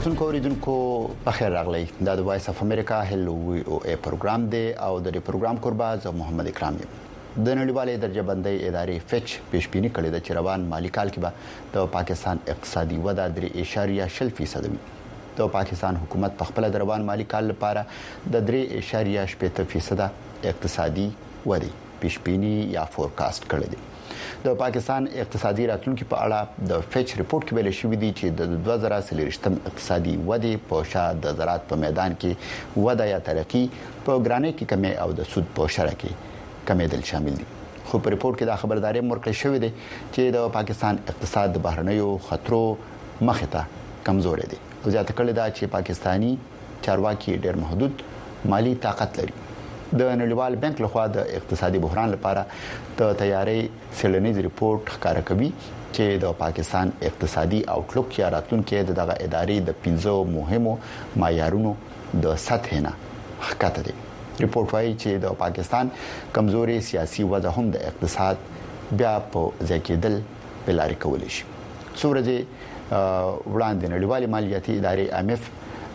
کتونکو اوریدونکو بخیر راغلی دا د وایس اف امریکا هلو وی او ای پروګرام دی او د دې پروګرام قربا ز محمد اکرام یم د نړیوالې درجه بندۍ ادارې فچ پیشبینی کړې د چروان مالی کال کې به د پاکستان اقتصادي وده 3.0% وي د پاکستان حکومت په خپل روان مالی کال لپاره د 3.8% اقتصادي وده پیشبینی یا فورکاست کړی دی د پاکستان اقتصادي راتلونکو په اړه د فچ ریپورت کې ویل شوی دی چې د 2023م اقتصادي وده په شا د زراعت په میدان کې وده یا ترقی په ګرانۍ کې کمی او د سود په شرکت کې کمیدل شامل دي خو په ریپورت کې دا خبرداري ورکړل شوې ده چې د پاکستان اقتصاد د بهرنیو خطرو مخه ته کمزوري دي او زیاته کړل دا چې پاکستانی چارواکي ډېر محدود مالی طاقت لري د نړیوال بانک لخوا د اقتصادي بحران لپاره د تیاری سیلنیز ریپورت ښکارا کوي چې د پاکستان اقتصادي اوټلوک یا راتلونکي دغه ادارې د 15 مهمو معیارونو د سطح نه ښکته دي ریپورت وايي چې د پاکستان کمزوري سیاسي وضع هم د اقتصاد بیا په ځکېدل بلاري کول شي سورځي وړاندې نړیوال مالیاتي ادارې IMF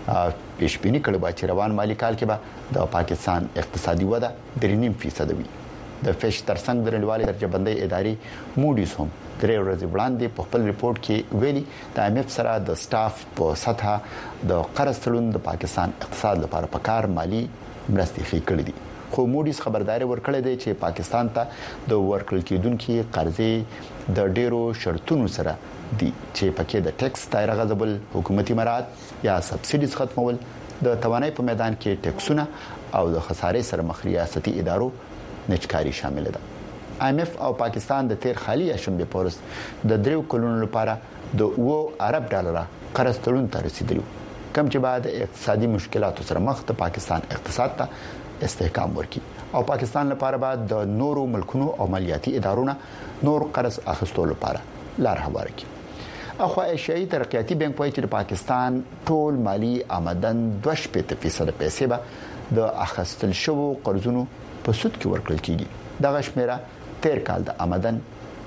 پیشبینی کړي چې روان مالی کال کې به د پاکستان اقتصادي وده 3.5% وي د فش ترڅنګ د نړیوالې درجه بندۍ ادارې موډیز هم درې ورځې وړاندې په خپل ریپورت کې ویلي د IMF سره د سټاف په سطح د قرض تړون د پاکستان اقتصاد لپاره پکار مالی مرستې خې کړې دي خو موډیز خبرداري ورکړې ده چې پاکستان ته د ورکړل کېدونکو قرضې د ډیرو شرطونو سره دي چې پکې د ټیکس دایره غضبل حکومتي مراد یا سبسیډیز ختمول د توانای په میدان کې ټیکسونه او د خسارې سره مخ ریاستي ادارو نچکاري شامل ده IMF او پاکستان د تیر خالي شنبه پورس د 3 کلونو لپاره د 2 ارب ډالر قرض تړون ته رسیدلی کم چې بعد اقتصادي مشکلاتو سره مخ ته پاکستان اقتصاد ته استحکام ورکړي او پاکستان لپاره بعد د نورو ملکونو او مالیاتي ادارو نور قرض اخیستلو لپاره لار هواره کړي اخو ایشیايي ترقیاتي بانک وايي چې پاکستان ټول مالی آمدن 2% پیسې به د اخیستل شوو قرضونو په سود کې ورکړل کیږي دغه شمیره تیر کال د آمدن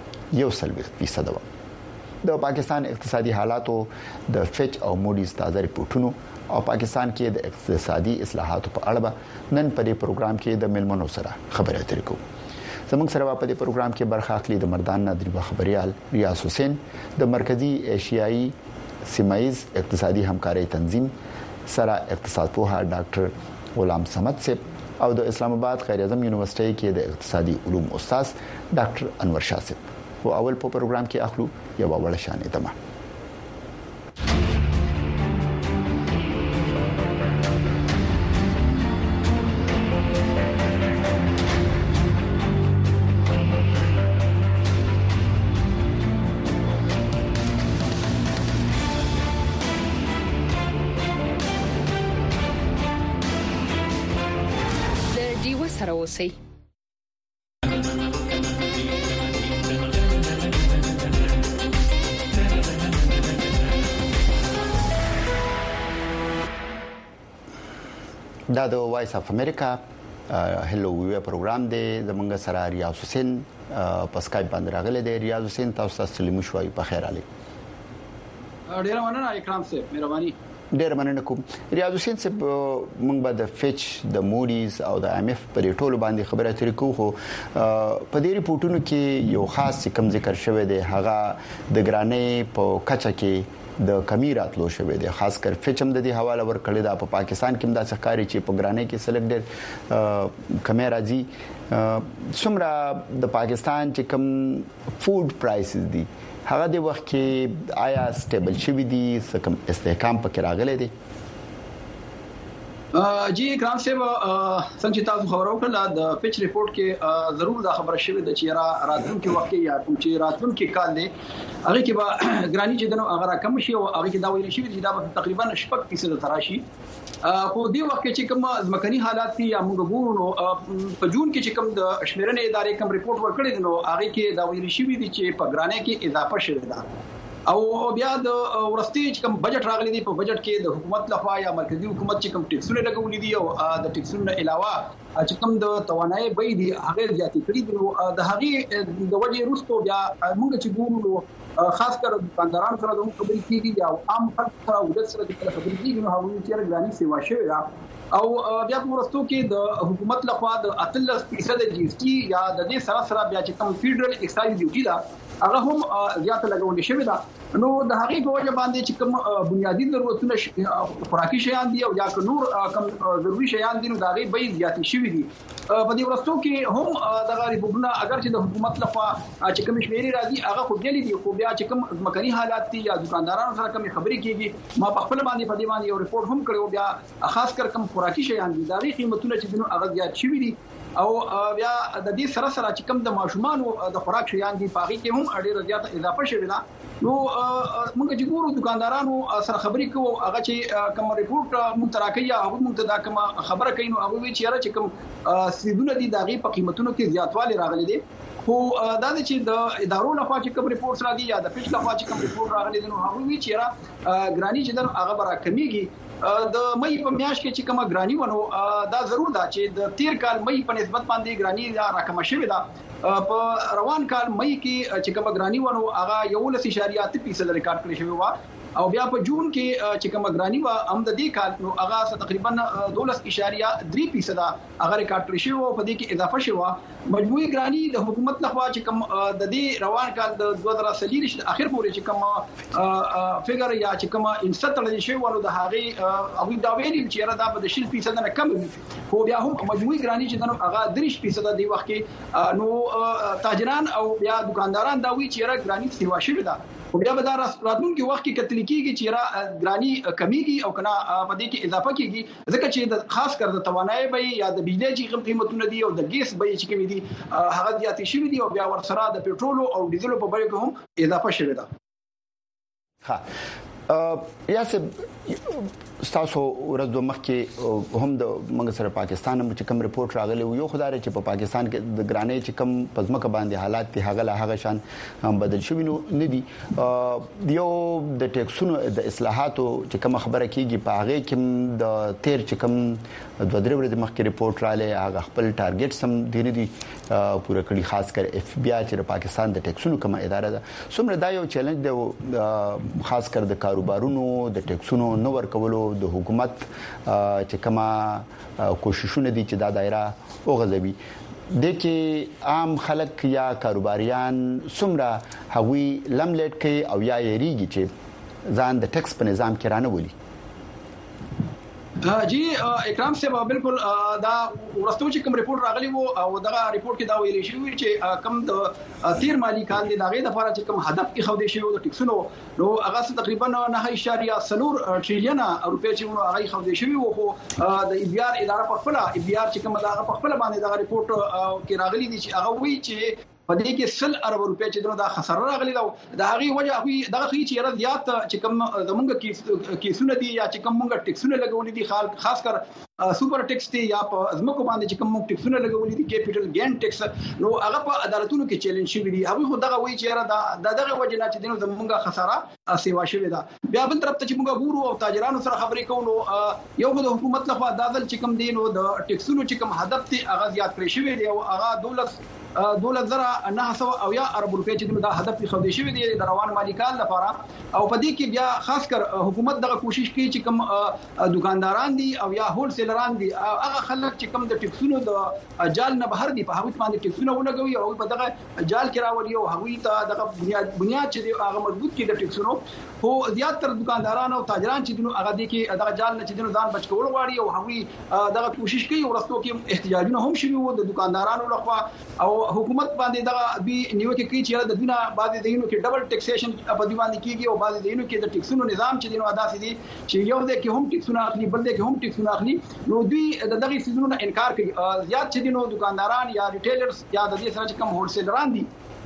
1% و د پاکستان اقتصادي حالاتو د فچ او موډیز تازه ریپورتونو او پاکستان کې د اقتصادي اصلاحاتو په اړه نن په دې پروګرام کې د ملمنو سره خبرې اترې کوو زموږ سره په دې پروګرام کې برخه اخلي د مردان نادری خبريال ریاض حسین د مرکزی ایشیايي سیمایز اقتصادي همکاري تنظیم سره اقتصاد پوها ډاکټر غلام صمد صاحب او د اسلام آباد خیر اعظم یونیورسيټي کې د اقتصادي علوم استاد ډاکټر انور شاه صاحب او اول په پروګرام کې اخلو یو وړ شانې دمه سره اوسئ دا د وایس اف امریکا هلو وی پروګرام دی زمونږ سره ریاض حسین په سکایپ باندې راغلی دی ریاض حسین تاسو سلام شوي په خیر علي ډیر مننه اکرام صاحب مهرباني ډیر مننه کوم ریاض حسین صاحب موږ به د فچ د موډیز او د IMF په ټولو باندې خبره اترې کوو خو په دې ریپورتونو کې یو خاص کم ذکر شوی دی هغه د ګرانۍ په کچه کې د کمی راتلو شوی دی خاص کر فچم د دې حواله ورکړی دا په پاکستان کې هم د ښکاری چې په ګرانۍ کې سلیکټډ کمی راځي څومره د پاکستان چې کم فود پرایسز دي هغه د وخت کې آیا سټیبل شوی دي سکم استحکام پکې راغلی دی جی اکرام صاحب څنګه تاسو خبرو کړل د فچ ریپورت کې ضرور دا خبره شوې ده چې راتلونکي وخت کې یا کوم چې راتلونکي کال دی هغه کې به ګرانی چې دنو هغه کم شي او هغه کې دا ویل شي چې دا به تقریبا 6% تراشي خو دې وخت کې چې کوم ځمکني حالات دي یا موږ ګورو په جون کې چې کوم د شمیرنې ادارې کوم ریپورت ورکړی نو هغه کې دا ویل شي چې په ګرانی کې اضافه شوه ده او بیا د ورستي چې کوم بجټ راغلی دی په بجټ کې د حکومت لخوا یا مرکزی حکومت چې کوم ټیکسونه لګولې دي او د ټیکسونو علاوه چې کوم د توانایي به دي هغه زیاتې کړې دي د هغه د وجې وروسته بیا موږ چې ګورو خاص کر دکاندارانو سره د خبرې کیږي یا عام خلک سره د سره د خبرې کیږي نو هغه چې ګرانی سیوا شوی دا او بیا ورستو کې د حکومت لخوا د 83% جی اس ټي یا د دې سره سره بیا چې کوم فیډرل ایکسایز ډیوټي دا هغه هم زیات لګول شوی دا نو د هغه په وجه باندې چې کوم بنیادی ضرورتونه خوراکي شیان دي او یا نور کوم ضروري شیان دي نو دا غي به زیات شوی دي په دې ورستو کې هم د غریبونه اگر چې د حکومت لخوا چې کوم شمیرې راځي هغه خو دي خو بیا چې کوم مکاني حالات دي یا دکاندارانو سره کوم خبرې کیږي ما په خپل باندې په دې باندې یو ریپورت هم کړو بیا خاص کر کوم خوراکي شیان دي دا غي قیمتونه چې دنو هغه زیات شوی دي او بیا د دې سره سره چې کوم د ماشومان د خوراک شیان دي پاغي کې هم ډېر زیات اضافه شوی دا نو موږ چې ګورو دکاندارانو سره خبرې کوو هغه چې کوم ریپورت مونږ تراکي هغه مونږ دا کوم خبره کوي نو هغه وی چې کوم سیدونه دي دغه په قیمتونو کې زیاتوالی راغلي دي خو دا چې د ادارو لخوا چې کوم ریپورت را دي یا د فیش لخوا چې کوم ریپورت راغلي دي نو هغه وی چې ګرانی چې در هغه برا کمیږي د مې په میاشت کې چې کومه ګرانی ونو دا ضرور دا چې د تیر کال مې په نسبت باندې ګرانی راکمه شوې ده په روان کال مې کې چې کومه ګرانی ونو هغه 11.8% ریکارډ کړی شوی و او بیا په جون کې چې کومه ګرانی و هم د دې کال نو هغه تقریبا 12.3% هغه ریکارډ کړی شوی او په دې کې اضافه شوی مجموعي ګرانی د حکومت لخوا چې کوم د دې روان کال د 2023 اخر پورې چې کوم فګر یا چې کوم انستټل شوی ولو د هغه او دا ویلي چې را دا به 10% نه کم وي خو بیا هم مجموعي ګرانی چې دنو هغه 3% دی وخت کې نو تاجران او بیا دکانداران دا وی چې را ګرانی سیوا شوی دا او بیا به دا راتلونکي وخت کې کتل کیږي چې را ګرانی کمیږي او کنا په دې کې اضافه کیږي ځکه چې د خاص کر د توانایي به یا د بجلی چې قیمتونه دي او د ګیس به چې کوم دي هغه زیات شي دي او بیا ورسره د پېټرول او ډیزل په بیه کې هم اضافه شوی ده ها یاسب تاسو ورځ دوه مخکې هم د منګ سره پاکستان هم چې کوم ریپورت راغلی یو خدای چې په پاکستان کې د ګرانی چې کوم پزماکه باندې حالات دي هغه شان بدل شوی نو نه دي یو د ټیکسونو د اصلاحاتو چې کوم خبره کیږي په هغه کې د تیر چې کوم د درې ورځې مخکې ریپورت رااله هغه خپل ټارګټ سم دي پوره کړی خاص کر اف بی آی چې پاکستان د ټیکسونو کومه اداره ده څومره دا یو چیلنج دی خاص کر د کاروبارونو د ټیکسونو نو ورکولو د حکومت چې کما کوششونه دي چې دا دایره اوغځوي د کې عام خلک یا کاروباریان څومره هغوی لملټ کوي او یا یریږي چې ځان د ټیکس په نظام کې رانه ولي جی اکرام صاحب بالکل دا ورستو چې کوم ریپورت راغلی وو او دا ریپورت کې دا ویل شوی چې کم د تیر مالی کال د دغه لپاره چې کوم هدف کې خو دې شوی د ټیکسونو نو هغه تقریبا 9.4 ټریلیون روپیا چې نو هغه خو دې شوی وو خو د ای بی آر اداره په خپل ای بی آر چې کوم دا په خپل باندې دا ریپورت کې راغلی دي چې هغه وی چې په دې کې 100 ارب روپیا چې دا خساره راغلی دا هغه وجه هغه دغه چې را زیات چې کوم زمونږ کیسونه دي یا چې کوم موږ ټیکسونه لګولې دي خاص کر سوپر ټیکس دی یا په ازمکو باندې چې کوم ټیکسونه لګولې دي کیپټل ګین ټیکس نو هغه په عدالتونو کې چیلنج شوی دی هغه خو دغه وی چې را دغه وجه نه چې دنو زمونږ خساره سیوا شوی دا بیا بل طرف ته چې موږ ګورو او تاجرانو سره خبرې کوو نو یو د حکومت لخوا دادل چې کوم دین او د ټیکسونو چې کوم هدف ته هغه زیات کړی شوی دی او هغه 12,900 ارب روپیا چې دا هدف خو دې شوی دی د روان مالی کال لپاره او په دې کې بیا خاص کر حکومت دغه کوشش کوي چې کوم دکانداران دي او یا هول سیلران دي هغه خلک چې کوم د ټیکسونو د جال نه بهر دي په هغه باندې ټیکسونه ولګوي او په دغه جال کې راوړي او هغه ته دغه بنیاد چې دی هغه مضبوط کړي د ټیکسونو خو زیات تر دکانداران او تاجران چې دنو هغه دي کې دغه جال نه چې دنو ځان بچ کول غواړي او هغه دغه کوشش کوي ورستو کې احتجاجونه هم شوي وو د دکاندارانو لخوا او حکومت باندې دغه بي نیوکه کوي چې د دنیا بعضي دینو کې ډبل ټیکسیشن په دی باندې کیږي او بعضي دینو کې د ټیکسونو نظام چې دینو ادا سي چې یو د کې هم ټیکسونه اخلي بل د کې هم ټیکسونه اخلي نو دوی دغه سيزونو انکار کوي زیات چې دینو دکانداران یا ریټیلرز یا د دې سره چې کوم هول سیلران دي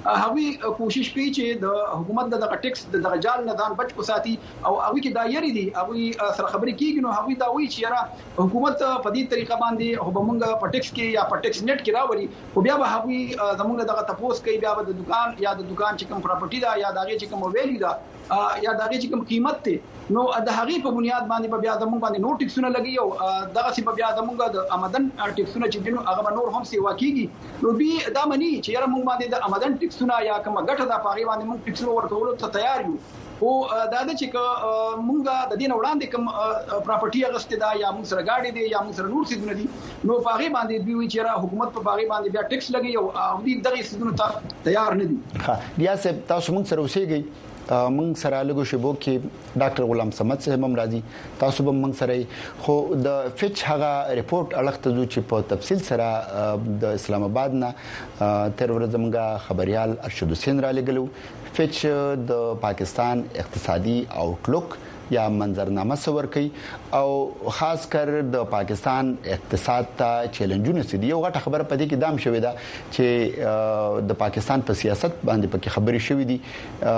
هغوی کوشش کوي چې د حکومت د ټیکس د جال نه ځان بچ وساتي او هغوی کې دایری دي هغوی سره خبرې کیږي نو هغوی دا وایي چې را حکومت په دې طریقه باندې او بمونږ په ټیکس کې یا په ټیکس نیټ کې راولي او بیا به هغوی زمونږ دغه تپوس کوي بیا به د دکان یا د دکان چې کوم پراپرټي دا یا دغه چې کوم ویلی دا یا دغه چې کوم قیمت ته نو د هغې په بنیاد باندې بیا زمونږ باندې نو ټیکسونه لګي او دغه سی بیا زمونږ د آمدن ټیکسونه چې دینو هغه نور هم سیوا کیږي نو بیا دا مني چې یاره مونږ باندې د آمدن ټیکسونه یا کوم ګټه د پاغي باندې مونږ ټیکسونه ورکولو ته تیار یو او دا د چې مونږه د دین وړاندې کوم پراپرټي اغسته دا یا مونږ سره گاډي دي یا مونږ سره نور سيزونه دي نو پاغي باندې دوی چې را حکومت په پاغي باندې بیا ټیکس لګي او دې دغه سيزونه ته تیار نه دي ها بیا سه تاسو مونږ سره اوسېږي مونږ سره لګو شبو کې ډاکټر غلام صمد صاحب هم راځي تاسو به مونږ سره خو د فچ هغه ریپورت الخته چې په تفصیل سره د اسلام آباد نه تر ورځ مونږه خبريال ارشد حسین را لګلو فچ د پاکستان اقتصادي آوټلوک یا منظرنامه سور کوي او خاص کر د پاکستان اقتصاد ته چیلنجونه سدي یو غټه خبره پدې کې دام شوې ده چې د پاکستان په سیاست باندې پکې خبرې شوې دي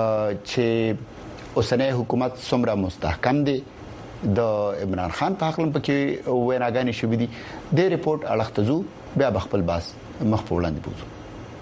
چې اوسنۍ حکومت څومره مستحکم دي د عمران خان په حق پکې ویناګانې شوې دي د ریپورت اړختزو بیا بخپل باس مخفولاندې بوزو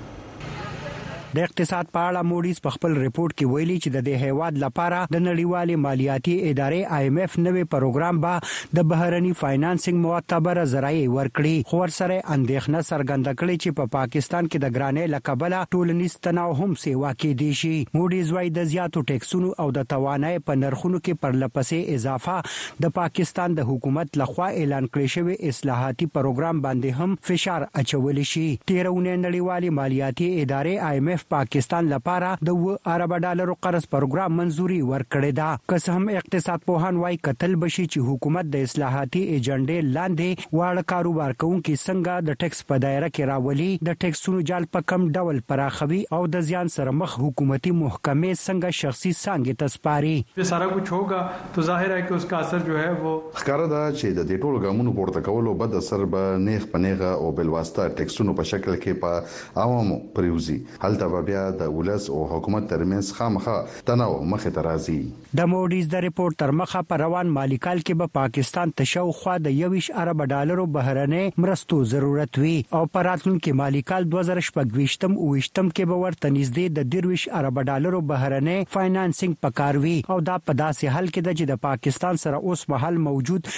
د اقتصاد په اړه موډیز په خپل ریپورت کې ویلي چې د دې هیواد لپاره د نړیوالې مالیاتي ادارې IMF نوې پروګرام به د بهرني فاینانسینګ معتبره ذرایع ورکړي خو ورسره اندېښنه څرګنده کړې چې په پاکستان کې د ګرانۍ لکبله ټولنیز تناو هم سیوا کې دي شي موډیز وايي د زیاتو ټیکسونو او د توانای په نرخونو کې پرلپسې اضافه د پاکستان د حکومت لخوا اعلان کړی شوی اصلاحاتي پروګرام باندې هم فشار اچول شي تیرونه نړیوالې مالیاتي ادارې IMF پاکستان لپاره د $10 قرض پروګرام منزوري ورکړې ده که هم اقتصاد پوهان وايي کتل بشي چې حکومت د اصلاحاتي ایجنډې لاندې واړه کاروبار کوونکي څنګه د ټیکس په دایره کې راولي د ټیکسونو جال په کم ډول پراخوي او د زیان سره مخ حکومتي محکمې څنګه شخصي څنګه تسپاري یہ سارا کچھ ہوگا تو ظاهر ہے کہ اس کا اثر جو ہے وہ ښکارا ده چې د دې ټولو ګامونو پورته کولو بد اثر به نیغ پنیغه او بل واسطه ټیکسونو په شکل کې په عوامو پریوزي حالت بیا د ولس او حکومت ترمنځ خامخا تناو مخه ترازی د موډیز د ریپورت تر مخه پر روان مالی کال کې به پاکستان تشو خو د $20 بهرنۍ مرستو ضرورت وي او پر راتلونکي مالی کال 2025 او 20 کې به ورته نږدې د $20 بهرنۍ فاینانسینګ پکاروي او دا په داسې حال کې چې د پاکستان سره اوس مهال موجود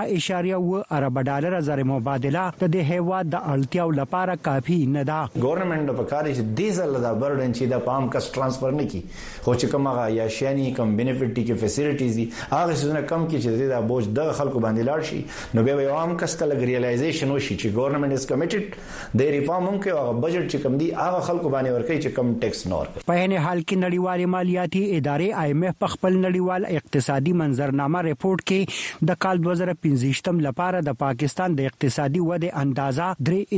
$9.2 زر مبادله د هیواد د اړتیاو لپاره کافي نه ده ګورنمنت په کار چې ډیزل د برډن چې د پام کس ترانسفر نه کی خو چې کومه یا شانی کم بینیفټ کی فیسیلیټیز دي هغه څه کم کی چې د بوج د خلکو باندې لاړ شي نو به عام کس ته لګ ریلایزیشن وشي چې ګورنمنت از کمیټډ د ریفارم هم کې هغه بجټ چې کم دی هغه خلکو باندې ورکړي چې کم ټیکس نور په هنه حال کې نړیوالې مالیاتي ادارې IMF په خپل نړیوال اقتصادي منظرنامه ریپورت کې د کال 2015 لپاره د پاکستان د اقتصادي وده اندازه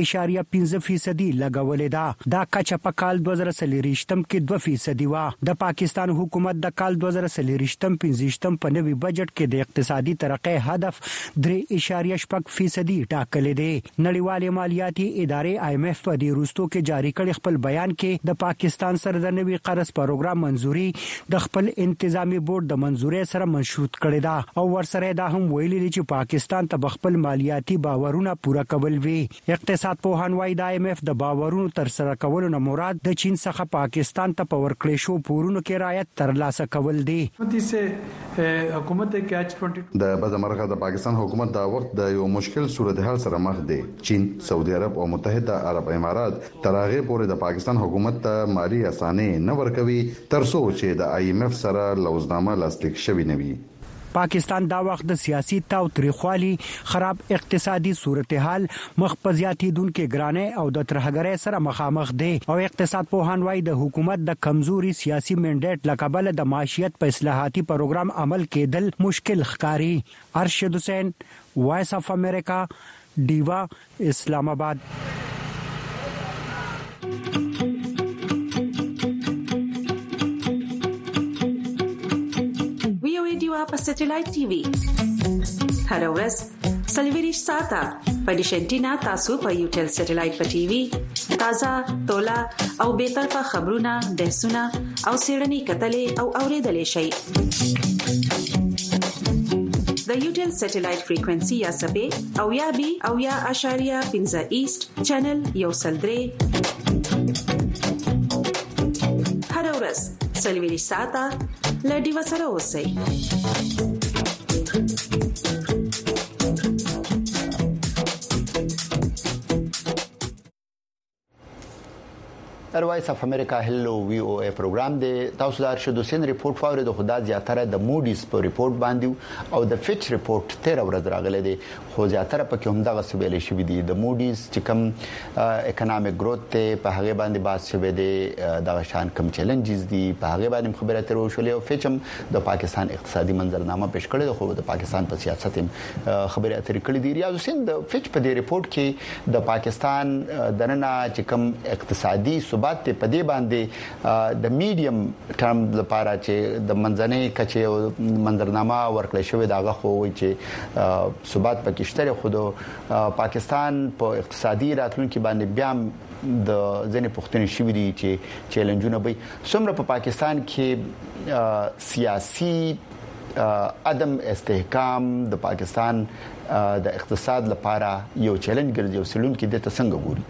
3.5% لګولې ده دا کچه په کال 2023 کې 2% وا د پاکستان حکومت د کال 2023-15 په نوي بجټ کې د اقتصادي ترقۍ هدف 3.6% ټاکلې دی نړیوالې مالیاتي ادارې IMF په دې وروستو کې جاری کړي خپل بیان کې د پاکستان سره د نوي قرض پروګرام منزوري د خپل انتظامی بورډ د منزوري سره مشروط کړي دا او ورسره دا هم ویلي چې پاکستان ته خپل مالیاتي باورونه پوره کول وی اقتصاد پوهان وايي د IMF د باورونو تر سره کولو نه مراد د چین څخه پاکستان ته پور کړې شو پورونو کې رعایت ترلاسه کول دي حکومت کیچ 22 د بدمرغه د پاکستان حکومت دا وخت د یو مشکل صورتحال سره مخ دی چین سعودي عرب او متحده عرب امارات ترغه پورې د پاکستان حکومت ته مالی اسانه نه ورکوي ترڅو چې د IMF سره لوزنامه لاسلیک شوی نه وي پاکستان دا وخت د سیاسي تاوتریخوالي خراب اقتصادي صورتحال مخپزياتیدونکو ګرانه او د ترهګرۍ سره مخامخ دي او اقتصاد پوهان وايي د حکومت د کمزوري سیاسي منډیټ لکبل د معیشت په اصلاحاتي پروګرام عمل کېدل مشکل ښکاری ارشد حسین وایس اف امریکا دیوا اسلام آباد په سټلایټ ټي وي هر ورځ سلویریش ساته په ډیش انټینا تاسو په یو ټل سټلایټ په ټي وي تازه، تولا او بی‌طرفه خبرونه، بحثونه او څېړنې کتلې او اوریدلې شئ. د یوټل سټلایټ فریکوئنسي یا سبې او یا بي او یا اشاریه 15 ایست چینل یو سلدري هر ورځ سلوي ساعته لډي وسره اوسئ. وایس اف امریکا هلو وی او ای پروګرام دی. تاسو د ارشد حسین ریپورت فوري د خدا زیاتره د موډیز په ریپورت باندې او د فچ ریپورت 13 ورځ راغلی دی، خو زیاتره پکې هم دغه سویل شوی دی. د موډیز چې کوم اکونومیک گروث ته په هغه باندې باز شوی دی، د شان کوم چیلنجز دي په هغه باندې خبره ترو شولې او فچ هم د پاکستان اقتصادي منظرنامه پیش کړی دی، خو د پاکستان په سیاست هم خبره اترې کړې دي. ریاض حسین د فچ په دې ریپورت کې د پاکستان دننه چې کوم اقتصادي ثبات ته په دې باندې د میډیم ټرم لپاره چې د منځنۍ کچې او منظرنامه ورکړل شوې داغه خو وي چې ثبات پکې شته، خو د پاکستان په اقتصادي راتلونکو باندې بیا د ځینې پوښتنې شوې دي چې چیلنجونه به څومره په پاکستان کې سیاسي عدم استحکام د پاکستان د اقتصاد لپاره یو چیلنج ګرځي او سلون کې د څنګه ګوري.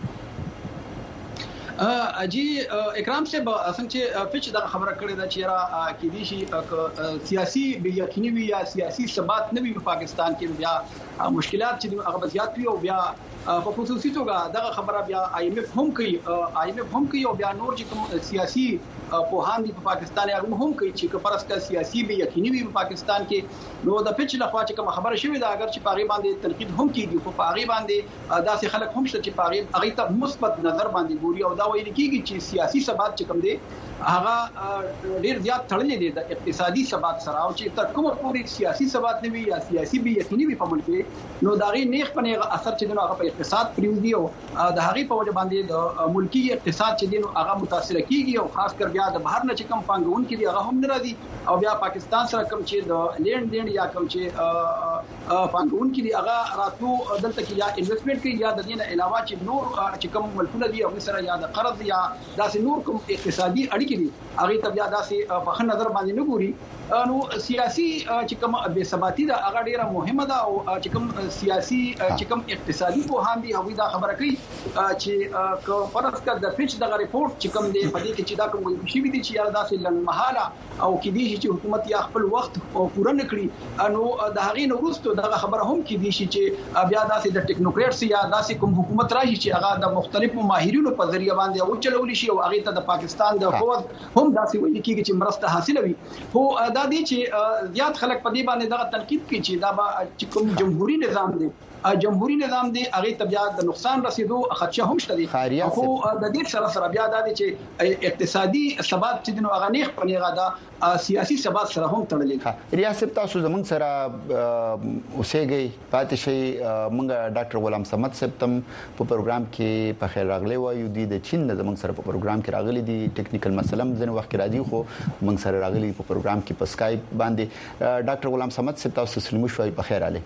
اجي اکرام صاحب څنګه چې فچ دا خبره کړې ده چې را کې دي شي سیاسي بې یقیني وي یا سیاسي ثبات نه وي په پاکستان کې، بیا مشکلات چې هغه زیات وي او بیا په خصوصي توګه دا خبره بیا آی ایم ایف هم کوي او بیا نور چې کوم سیاسي په هان دي په پاکستان هغه هم کوي چې کپرسته سیاسي بې یقیني وي په پاکستان کې. نو د فچ لخوا چې کوم خبره شوې ده اگر چې پاغي باندې تنقید هم کیږي، خو پاغي باندې داسې خلک هم شته چې پاغي هغه ته مثبت نظر باندې ګوري او دا وایي کیږي چې سیاسي ثبات چې کوم دی هغه ډیر زیات تړلې دي د اقتصادي ثبات سره، او چې تر کومه پورې سیاسي ثبات نه وي یا سیاسي بې یقیني وي په ملک کې، نو دا غي نیغ په نیغه اثر چې دغه په اقتصاد پریوزي او د هغه په وجه باندې د ملکی اقتصاد چې دینو هغه متاثر کیږي او خاص کر بیا د بهر نه چې کم پانګون کې هغه هم ناراضي او بیا پاکستان سره کم چې د لین دین یا کم چې پانګون کې هغه راتلو دلته کې یا انویسټمنټ کې یا د دې نه علاوه چې نور چې کم ملکونه دي او سره یا د قرض یا داسې نور کوم اقتصادي اړیکې دي هغه ته بیا داسې په نظر باندې نه ګوري. نو سیاسي چې کوم بې ثباتی دا هغه ډیره مهمه ده او چې کوم سیاسي چې کوم اقتصادي په هان دي هغه دا خبره کوي چې فرض کړه د فچ دغه ریپورت چې کوم دی په دې کې چې دا کوم شي دي چې یا داسې لنمحاله او کې دي چې حکومت یا خپل وخت پوره نکړي، نو د هغې نو وروسته دغه خبره هم کې دي چې بیا داسې د ټیکنوکریټس یا داسې کوم حکومت راشي چې هغه د مختلفو ماهرینو په ذریعہ باندې او چلول شي او هغه ته د پاکستان د فوج هم داسې وایي کېږي چې مرسته حاصله وي. خو دا دي چې زیات خلک په دې باندې دغه تنقید کوي چې دا چې کوم جمهوریت نظام دی هغه ته بیا د نقصان رسیدو خدشه هم شته دي، خو د دې سره بیا دا دي چې اقتصادي ثبات چې دنو هغه نیغ پنیغه دا سیاسي ثبات سره هم تړلې. ریاست تاسو زمونږ سره اوسېږي پاتې شي. موږ ډاکټر غلام صمد صاحب تم په پروګرام کې په خیر راغلی وایو دي د چین زمونږ سره په پروګرام کې راغلي دي، ټیکنیکل مسله ځنه وخت راځي خو موږ سره راغلي په پروګرام کې په اسکایپ باندې. ډاکټر غلام صمد صاحب تاسو سلمو شوي په خیر علي.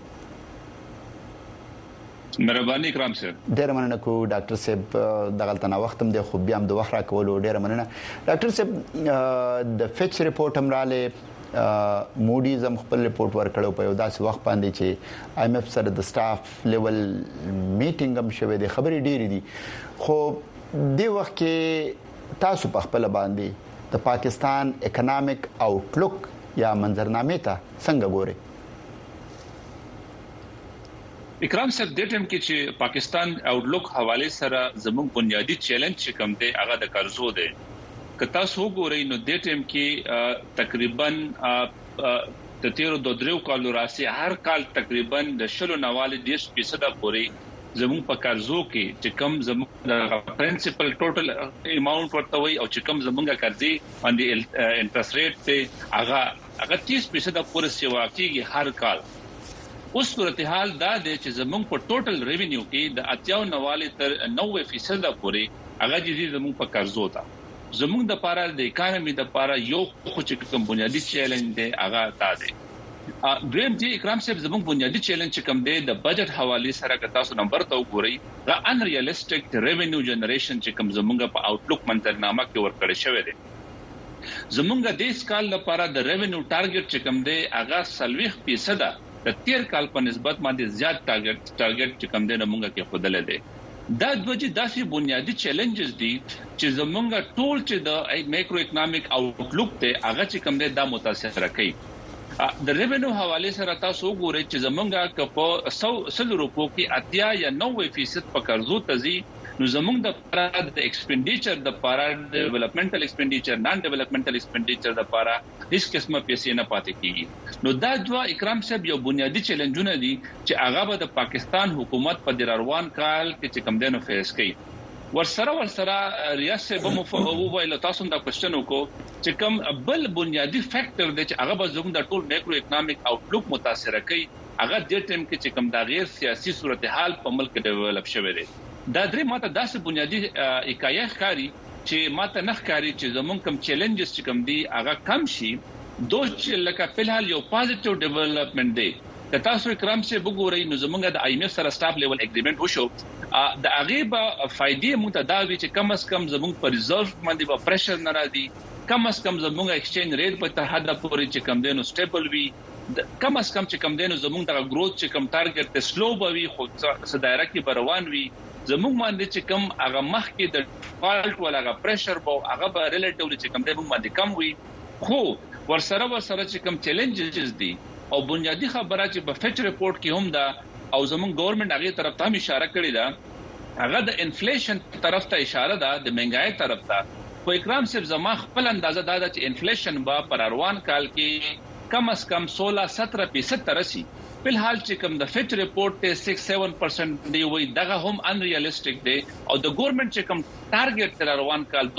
مهرباني اکرام صاحب ډیر مننه کو ډاکټر صاحب دغه تنا وختم دی خو بیا هم د وخت را کول ډیر مننه. ډاکټر صاحب د فچ ریپورت هم رااله موډیز هم خپل ریپورت ورکړو په یو داسې وخت باندې چې آی ایم ایف سره د سټاف لیول میټینګ هم شوه، د خبرې ډېرې دي، خو د وخت کې تاسو په خپل باندې د پاکستان اکونومیک آوټلک یا منظرنامه ته څنګه ګوري؟ اکرام صاحب د ټیم کې چې پاکستان آوټلک حواله سره زموږ بنیادی چیلنج چې کوم دی هغه د قرضو دی. که تاسو وګورئ نو د ټیم کې تقریبا د 13 کالو راسي هر کال تقریبا د 10% پورې زموږ په قرضو کې چې کم زموږ پرنسپل ټوټل اماونت ورته وي او چې کم زموږه قرضې باندې انټرست ریټ ته هغه 30% پورې سیوا کیږي هر کال. اوس صورتحال دا دی چې زموږ په ټوټل ریوینیو کې د 98 تر 90% پورې هغه دي زموږ په قرضو ته. زموږ د پاره د اکانومي د پاره یو خو چې کوم بنیادی چیلنج دی هغه دا دی دریم دی اکرام صاحب زموږ بنیادی چیلنج کوم دی د بجټ حواله سره که تاسو نمبر ته وګورئ دا ان ریالستیک ریوینیو جنریشن چې کوم زموږ په آوټلوک منظرنامه کې ورکړی شوی دی. زموږ د سکال لپاره د ریوینیو ټارګټ چې کوم دی هغه 40% د تیر کال په نسبت باندې زیات ټارګټ چې کوم دی موږ کې خودل دی. دا دوی داسې بنیادی چیلنجز دي چې زموږ ټول چې د مایکرو اکونومیک آوټلوک ته هغه چې کوم دی دا متاثر کوي. د ریوینیو حواله سره تاسو وګورئ چې زمونږه په 100 روپو کې 80 یا 90% په قرضو تزي نو زمونږ د پاره د ایکسپینډیچر د پاره ډیولپمنټل ایکسپینډیچر نان ډیولپمنټل ایکسپینډیچر د پاره هیڅ قسمه پیسې نه پاتې کیږي. نو دا دوا اکرام صاحب یو بنیادی چیلنجونه دي چې هغه به د پاکستان حکومت په دروان کال کې چې کم دنو فیس کوي. ورسره ریاست به مفهوم ویل تاسو دا کوېشن وکړو چې کوم بل بنیادی فیکٹر دی چې هغه به زموږ د ټول مایکرو اکونومیک آوټلوک متاثر کوي هغه د ټیم کې چې کوم دا غیر سیاسي صورتحال په ملک ډیولپ شوی دی. دا درې ماته داسې بنیادی اکایه ښکاری چې ماته نه ښکاری چې زموږ کوم چیلنجز چې کوم دی هغه کم شي. دوه لکه په حال یو پوزټیو ډیولپمنٹ دی. که تاسو اکرام سے وګورئ نو زمونږ د IMF سره سټاف لیول اګریمنت وشو د هغه به فائدې مونږ ته دا وی چې کم از کم زمونږ پر ریزرو باندې به پریشر نه راځي، کم از کم زمونږ ایکسچینج ریټ په تر حد پورې چې کم دینو سټیبل وي، کم از کم چې کم دینو زمونږ د گروث چې کم ټارګټ ته سلو بوي خو صدایره کې بروان وي، زمونږ باندې چې کم هغه مخ کې د فالټ ولا هغه پریشر بو هغه به ریلیټیولی چې کم دینو باندې کم وي. خو ورسره چې کم چیلنجز دي او بنیادی خبره چې په فچ ریپورت کې هم دا او زمون ګورنمنت هغه طرف ته اشاره کړې ده، هغه د انفلیشن طرف ته اشاره ده، د مهنګای طرف ته. خو اکرام صاحب زما خپل اندازه دا ده چې انفلیشن با پر روان کال کې کم از کم 16-17% ترسي. په حال چې کوم د فچ ریپورت ته 6-7% دی وای دغه هم ان ریالستیک دی او د ګورنمنت چې کوم ټارګټ تر روان کال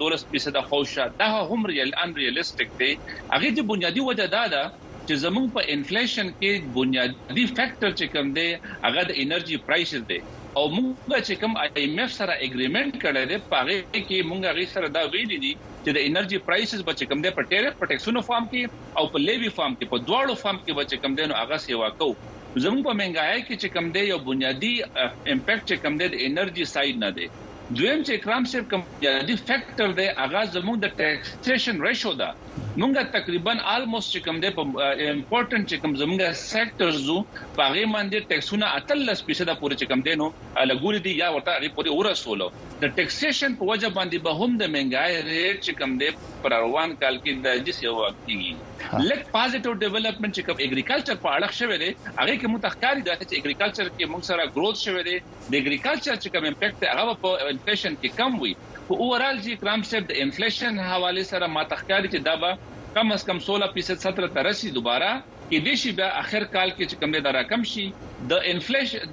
12% خوشه دغه هم ان ریالستیک دی. هغه د بنیادی وجه ده چې زموږ په انفلیشن کې بنیادی فیکٹر چې کوم دی هغه د انرژي پرایسز دی او موږ چې کوم IMF سره اګریمنت کړی دی پاره کې موږ هغه سره دا ویلي دي چې د انرژي پرایسز به چې کوم دی په ټیرف پروټیکشن فارم کې او په لیوی فارم کې په دواړو فارم کې به چې کوم دی نو هغه سیوا کو. زموږ په مهنګای کې چې کوم دی یو بنیادی امپیکټ چې کوم دی د انرژي ساید نه دی. دویم چې اکرام صاحب کوم بنیادی فیکٹر دی هغه زموږ د ټیکسیشن ریشو ده. موږ تقریبا آلموست چې کوم دی په امپورټنت چې کوم زموږ سېکټرز زو پاغه باندې ټیکسونه 83% پورې چې کوم دی نو لګول دي یا ورته هغه پورې ورسولو. د ټیکسیشن په وجه باندې به هم د مهنګای ریټ چې کوم دی پر روان کال کې د جسې وکړي. لک پوزټیو ډیولپمنٹ چې کوم اګریکلچر په اړه شوی دی هغه کې متخکاری ده چې اګریکلچر کې موږ سره گروث شوی دی، د اګریکلچر چې کوم امپیکټ هغه په انفلیشن کې کم وي. خو اورال چې اکرام صاحب د انفلیشن حواله سره متخکاری چې دا به کم از کم 16% ترسي دوباره کې دي شي به اخر کال کې چې کم دی دا رقم شي. د انفلیشن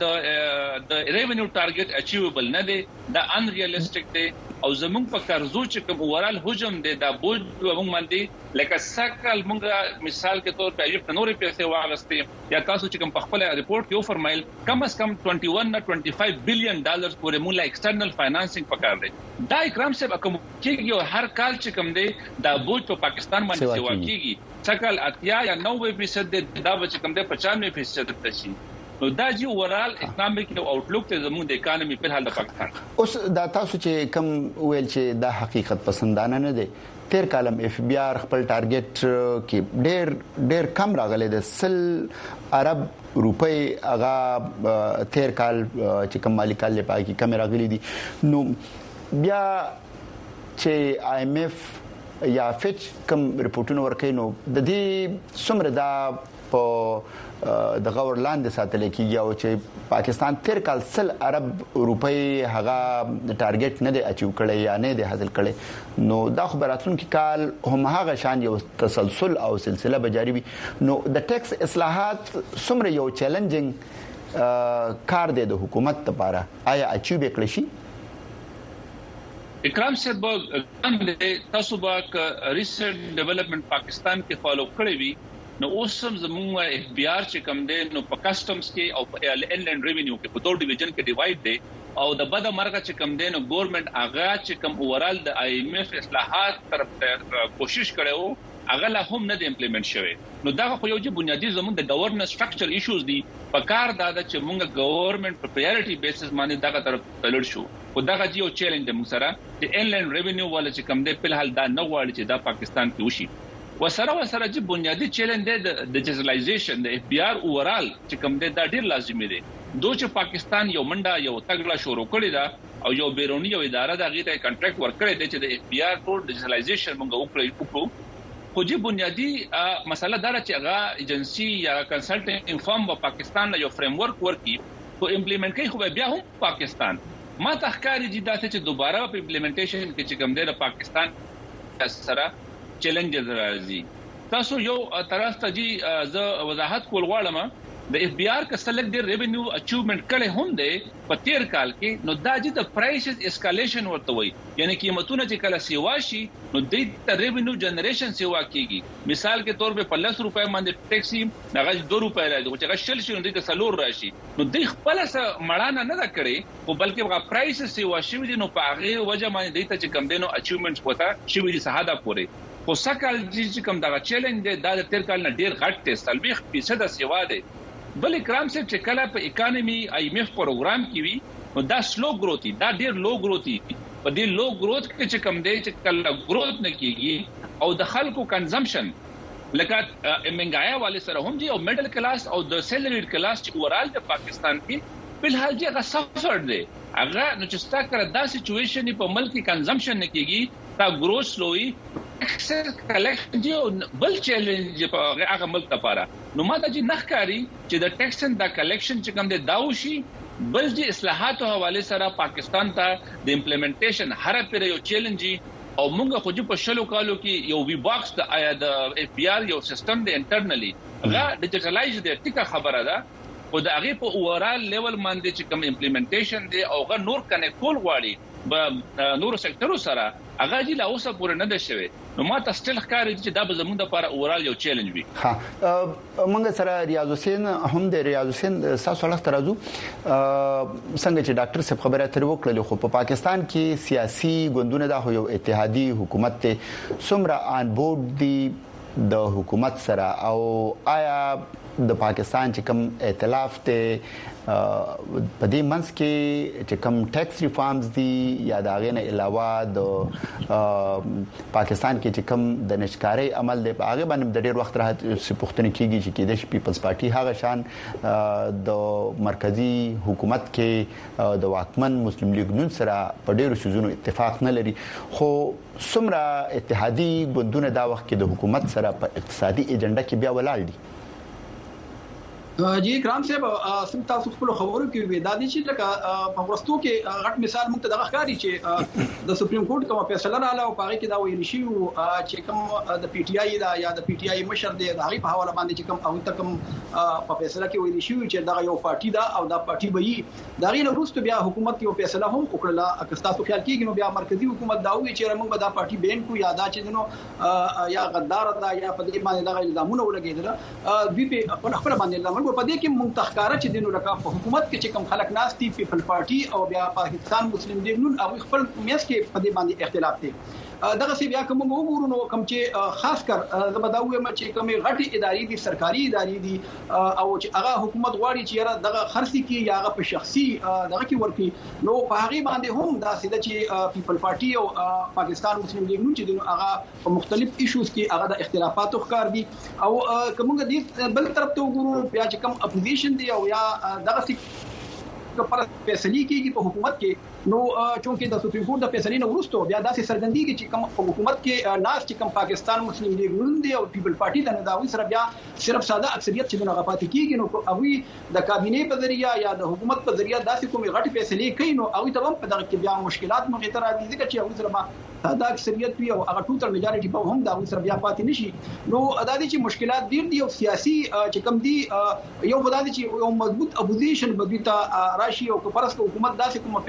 د ریونیو ټارګټ اچیویبل نه دی، دا ان ریالستیک دی او زمونږ په قرضو چې کوم اورال حجم دی دا بوج موږ باندې لکه سکل موږ مثال کې تور په ایجپت نورې پیسې واغستې یا تاسو چې کوم په خپل ریپورت کې فرمایل کم از کم 21 نه 25 بلین ډالر پورې موږ لا ایکسټرنل فاینانسینګ پکار دی. دا اکرام صاحب کوم کېږي هر کال چې کوم دی دا بوج په پاکستان باندې سیوا کېږي سکل 80 یا 90% دی دا چې کوم دی 95% ته شي. نو دا جی اورال اکونومیک آوټلوک ته زموږ د اکانومي په حال د پاکستان اوس دا تاسو چې کم ویل چې دا حقیقت پسندانه نه دی. تیر کالم FBR خپل ټارګټ کې ډېر کم راغلی د 100 ارب روپۍ هغه تیر کال چې کم مالی کال لپاره کې کم راغلي دي. نو بیا چې IMF یا فچ کم رپورټونه ورکړي نو د دې څومره دا په د غور لاندې ساتل کېږي او چې پاکستان تیر کال 100 ارب روپۍ هغه ټارګټ نه دی اچیو کړی یا نه دی حاصل کړی. نو دا خبراتون کې کال هم هغه شان یو تسلسل او سلسله به جاری وي. نو د ټیکس اصلاحات څومره یو چیلنجینګ کار دی د حکومت لپاره، آیا اچیو به کړی شي؟ اکرام صاحب تاسو به ریسنټ ډیولپمنٹ پاکستان کې فالو کړی وي نو اوس هم زموږ FBR چې کوم دی نو په کسٹمز کې او په انلینډ ریوینیو کې په دوه ډیویژن کې ډیوایډ دی او د بد مرګ چې کوم دی نو ګورنمنت هغه چې کوم اورال د IMF اصلاحات طرف ته کوشش کړو هغه لا هم نه امپلیمنٹ شوی نو دا خو یو بنیادی زموږ د گورننس سټرکچر ایشوز دي په کار دا چې موږ ګورنمنت په پرایورټي بیسس باندې دا طرف تلل شو او دا غي یو چیلنج د موږ سره د انلند ریونیو ول چې کم دی په حال دا نه غواړي چې دا پاکستان کې وشي وسره چې بنیادی چیلنج دی د ډیجیټلایزیشن د اف بي ار اورال چې کم دی دا ډیر لازمي دی دوی چې پاکستان یو منډه یو تګړه شروع کړی دا او یو بیرونی یو اداره دا غي ته کانټریکټ ورکړی دی چې د اف بي ار ټول ډیجیټلایزیشن موږ وکړو خو چې بنیادی مسله دا چې هغه ایجنسی یا کنسلټنټ فرم په پاکستان یو فریم ورک ورکي او امپلیمنٹ کوي خو بیا هم پاکستان ما تخکاری دي دا چې دوباره په امپلیمنټیشن کې چې کوم دی د پاکستان سره چیلنجز راځي تاسو یو طرف ته جی ز وضاحت کول غواړم د اف بي ار کا سلګ د ریونیو اچیومنت کړي هم دی په 13 کال کې نو دا چې د پرایسز اسکالیشن ورته وي یعنی قیمتونه چې کله سیوا شي نو د ریونیو جنریشن سیوا کیږي مثال کې تور په 15 روپے باندې ټیکسي هغه 2 روپے راځي چې هغه شل شي نو د سلور راشي نو د خپل سره مړانه نه دا کړي او بلکې هغه پرایسز سیوا شي دي نو په هغه وجه باندې د ته چې کم دینو اچیومنټس پوتا شي دي سهاده پوري خو سکل چې کوم دا چیلنج دی دا د 13 کال نه ډیر غټ دی 30% سیوا دی بل اکرام سے چې کله په اکانومي آی ایم ایف پروګرام کې وی نو دا سلو گروثي دا ډیر لو گروثي په دې لو گروث کې چې کم دی چې کله گروث نه کیږي او د خلکو کنزمپشن لکه منګایا والے سره هم دي او میډل کلاس او د سیلریډ کلاس چې اورال د پاکستان کې په حال دی هغه سفر دی هغه نو چې ستا کړه دا سچويشن په ملک کې کنزمپشن نه کیږي تا گروث لوي اکثر کلیکشن دی بل چیلنج په هغه ملک لپاره نو ماته چې نخکاری چې د ټیکسن د کلیکشن چې کوم دی داوشي بل دي اصلاحات حواله سره پاکستان ته د امپلیمنټیشن هر پر یو چیلنج او موږ خو په شلو کالو کې یو وی باکس د اف بي ار یو سیستم دی انټرنلی هغه ډیجیټلایز دی ټیکه خبره ده او د هغه په اورال لیول باندې چې کوم امپلیمنټیشن دی او غو نور کنه کول غواړي په نور سېکټرو سره هغه چې لا اوسه پورې نه ده شوی نو ما ته ستل ښکاري چې دا به زموږ لپاره اورال یو چیلنج وي ها موږ سره ریاض حسین هم د ریاض حسین تاسو له ترازو څنګه چې ډاکټر صاحب خبره تر وکړه خو په پاکستان کې سیاسي ګوندونه د یو اتحادي حکومت ته څومره ان بورډ دي د حکومت سره او آیا د پاکستان چې کوم ائتلاف ته په دې منځ کې چې کوم ټیکس ریفارمز دي یا دا غینه علاوه د پاکستان کې چې کوم د نشکاري عمل دی په هغه باندې د ډیر وخت راځي پښتني کېږي چې د پیپلز پارټي هغه شان د مرکزی حکومت کې د واکمن مسلم لیگ نون سره په ډیرو شوزونو اتفاق نه لري خو څومره اتحادي ګوندونه دا وخت کې د حکومت سره په اقتصادي ایجنډا کې بیا ولاړ دي جی کرام صاحب سم تاسو خپل خبرو کې وې دا دي چې لکه په ورستو کې غټ مثال موږ ته دغه ښکاری چې د سپریم کورټ کومه فیصله رااله او پاره کې دا ویل شي چې کوم د پی ټی آی دا یا د پی ټی آی مشر دی د هغه په حواله باندې چې کوم او تکم په فیصله کې ویل شي چې دا یو پارټي دا او دا پارټي به یي دا غي نو وروسته بیا حکومت یو فیصله هم وکړه اکستاسو خیال کېږي نو بیا مرکزی حکومت دا وی چې موږ به دا پارټي بین کو یا دا چې نو یا غدار دا یا په دې باندې دا الزامونه ولګیدل دوی په خپل باندې الزام په دې کې منتخکاره چې دینو لکه په حکومت کې چې کوم خلک ناس دي پیپل پارټي او بیا پاکستان مسلم لیگ نون او خپل میاس کې په دې باندې اختلاف دي دغه سی بیا کوم وګورو نو کوم چې خاص کر زبداوي ما چې کوم غټي ادارې دي سرکاري ادارې دي او چې هغه حکومت غواړي چې یاره دغه خرڅي کې یا هغه په شخصي دغه کې ورکی نو په هغه باندې هم دا سیده چې پیپل پارټي او پاکستان مسلم لیگ نون چې دغه هغه په مختلف ایشوز کې هغه د اختلافاتو ښکار دي او کومه دې بل طرف ته وګورو بیا چې کوم اپوزیشن دی او یا دغه سی پر فیصله کیږي په حکومت کې نو چونکه د سپریم کورټ د فیصلې نه وروسته بیا داسې سرګندېږي چې کوم په حکومت کې ناس چې کوم پاکستان مسلم لیگ نون دی او پیپل پارټي د نداوي سره بیا صرف ساده اکثریت چې دغه پاتې کیږي نو اوی د کابینه په ذریعہ یا د حکومت په ذریعہ داسې کومې غټ فیصلې کوي نو اوی ته هم په دغه کې بیا مشکلات مخې ته راځي ځکه چې اوی سره دا اکثریت وي او هغه ټوټل میجارټي په هم دا اوی سره بیا پاتې نشي نو ادا دي چې مشکلات ډیر دي او سیاسي چې کوم دي یو خدای دي چې یو مضبوط اپوزیشن بدوی ته راشي او پرسته حکومت داسې کومه فیصله کوي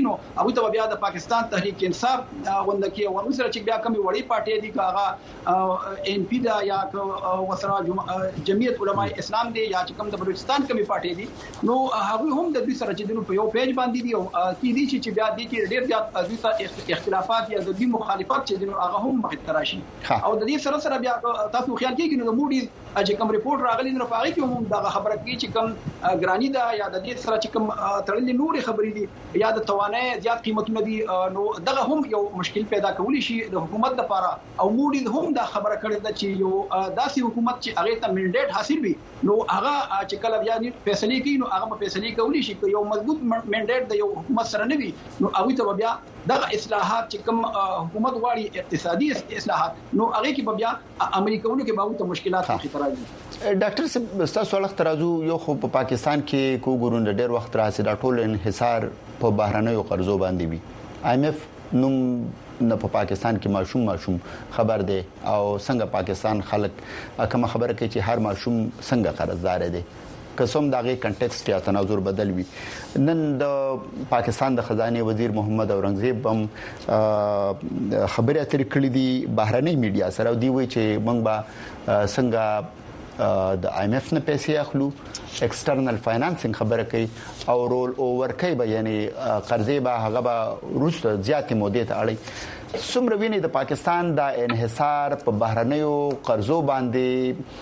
کینو هغه ته بیا د پاکستان تحریک انصاف غونډه کې او سره چې بیا کومي وړي پارټي دي کاغه ان پی دا یا وسره جمعیت علماء اسلام دي یا چې کوم د بلوچستان کومي پارټي دي نو هغه هم د دوی سره چې دنو په یو پیج باندې دي او کې دي چې بیا دي کې ډېر زیات دوی سره اختلافات یا د دې مخالفت چې دنو هغه هم مخ ته راشي او د دې سره بیا تاسو خیال کې نو د موډیز چې کوم ریپورت راغلی نو په هغه کې هم دا خبره کوي چې کوم ګرانی دا یا د دې سره چې کوم تړلې نورې خبرې دي یا د توانایي زیات قیمتونه دي نو دغه هم یو مشکل پیدا کولی شي د حکومت لپاره او موډیز هم دا خبره کړې ده چې یو داسې حکومت چې هغه ته منډیټ حاصل وي نو هغه چې کله بیا فیصله کوي نو هغه په فیصله کولی شي یو مضبوط منډیټ د یو حکومت سره نه وي نو هغه ته بیا دغه اصلاحات چې کوم حکومت غواړي اقتصادي اصلاحات نو هغه کې بیا امریکایانو کې به مشکلات راځي ډاکټر صاحب تاسو ولخت ترازو یو خو په پاکستان کې کو ګورون ډېر وخت راځي دا ټول انحصار په بهرنیو قرضو باندې وي ایم ایف نوم نه په پاکستان کې ماشوم خبر دی او څنګه پاکستان خلک کوم خبره کوي چې هر ماشوم څنګه قرضدار دی قسم دغه کنټکسټ یا تناظر بدل وي نن د پاکستان د خزانه وزیر محمد اورنګزیب هم خبرې اترې کړې دي بهرنۍ میډیا سره دی وی چې موږ به څنګه د ایم ایف نه پیسې اخلو ایکسټرنل فاینانسینګ خبره کوي او رول اوور کوي به یعنی قرضې به هغه به روسته زیاتې مودې ته اړي څومره ویني د پاکستان د انحصار په بهرنیو قرضو باندې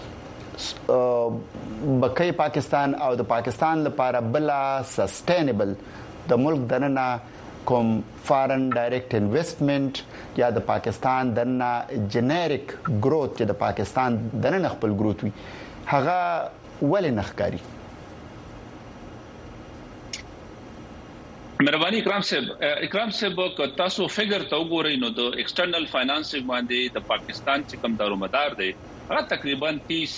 بقای پاکستان او د پاکستان لپاره بلا سستینبل د ملک دننه کوم فارن ډایرکټ انویسټمنټ یا د پاکستان دننه جنریک گروث چې د پاکستان دننه خپل گروث وي هغه ولې نخکاری مهرباني اکرام صاحب تاسو فګر ته وګورئ نو د ایکسټرنل فاینانسینګ باندې د پاکستان چې کوم دارومدار دی هغه تقریبا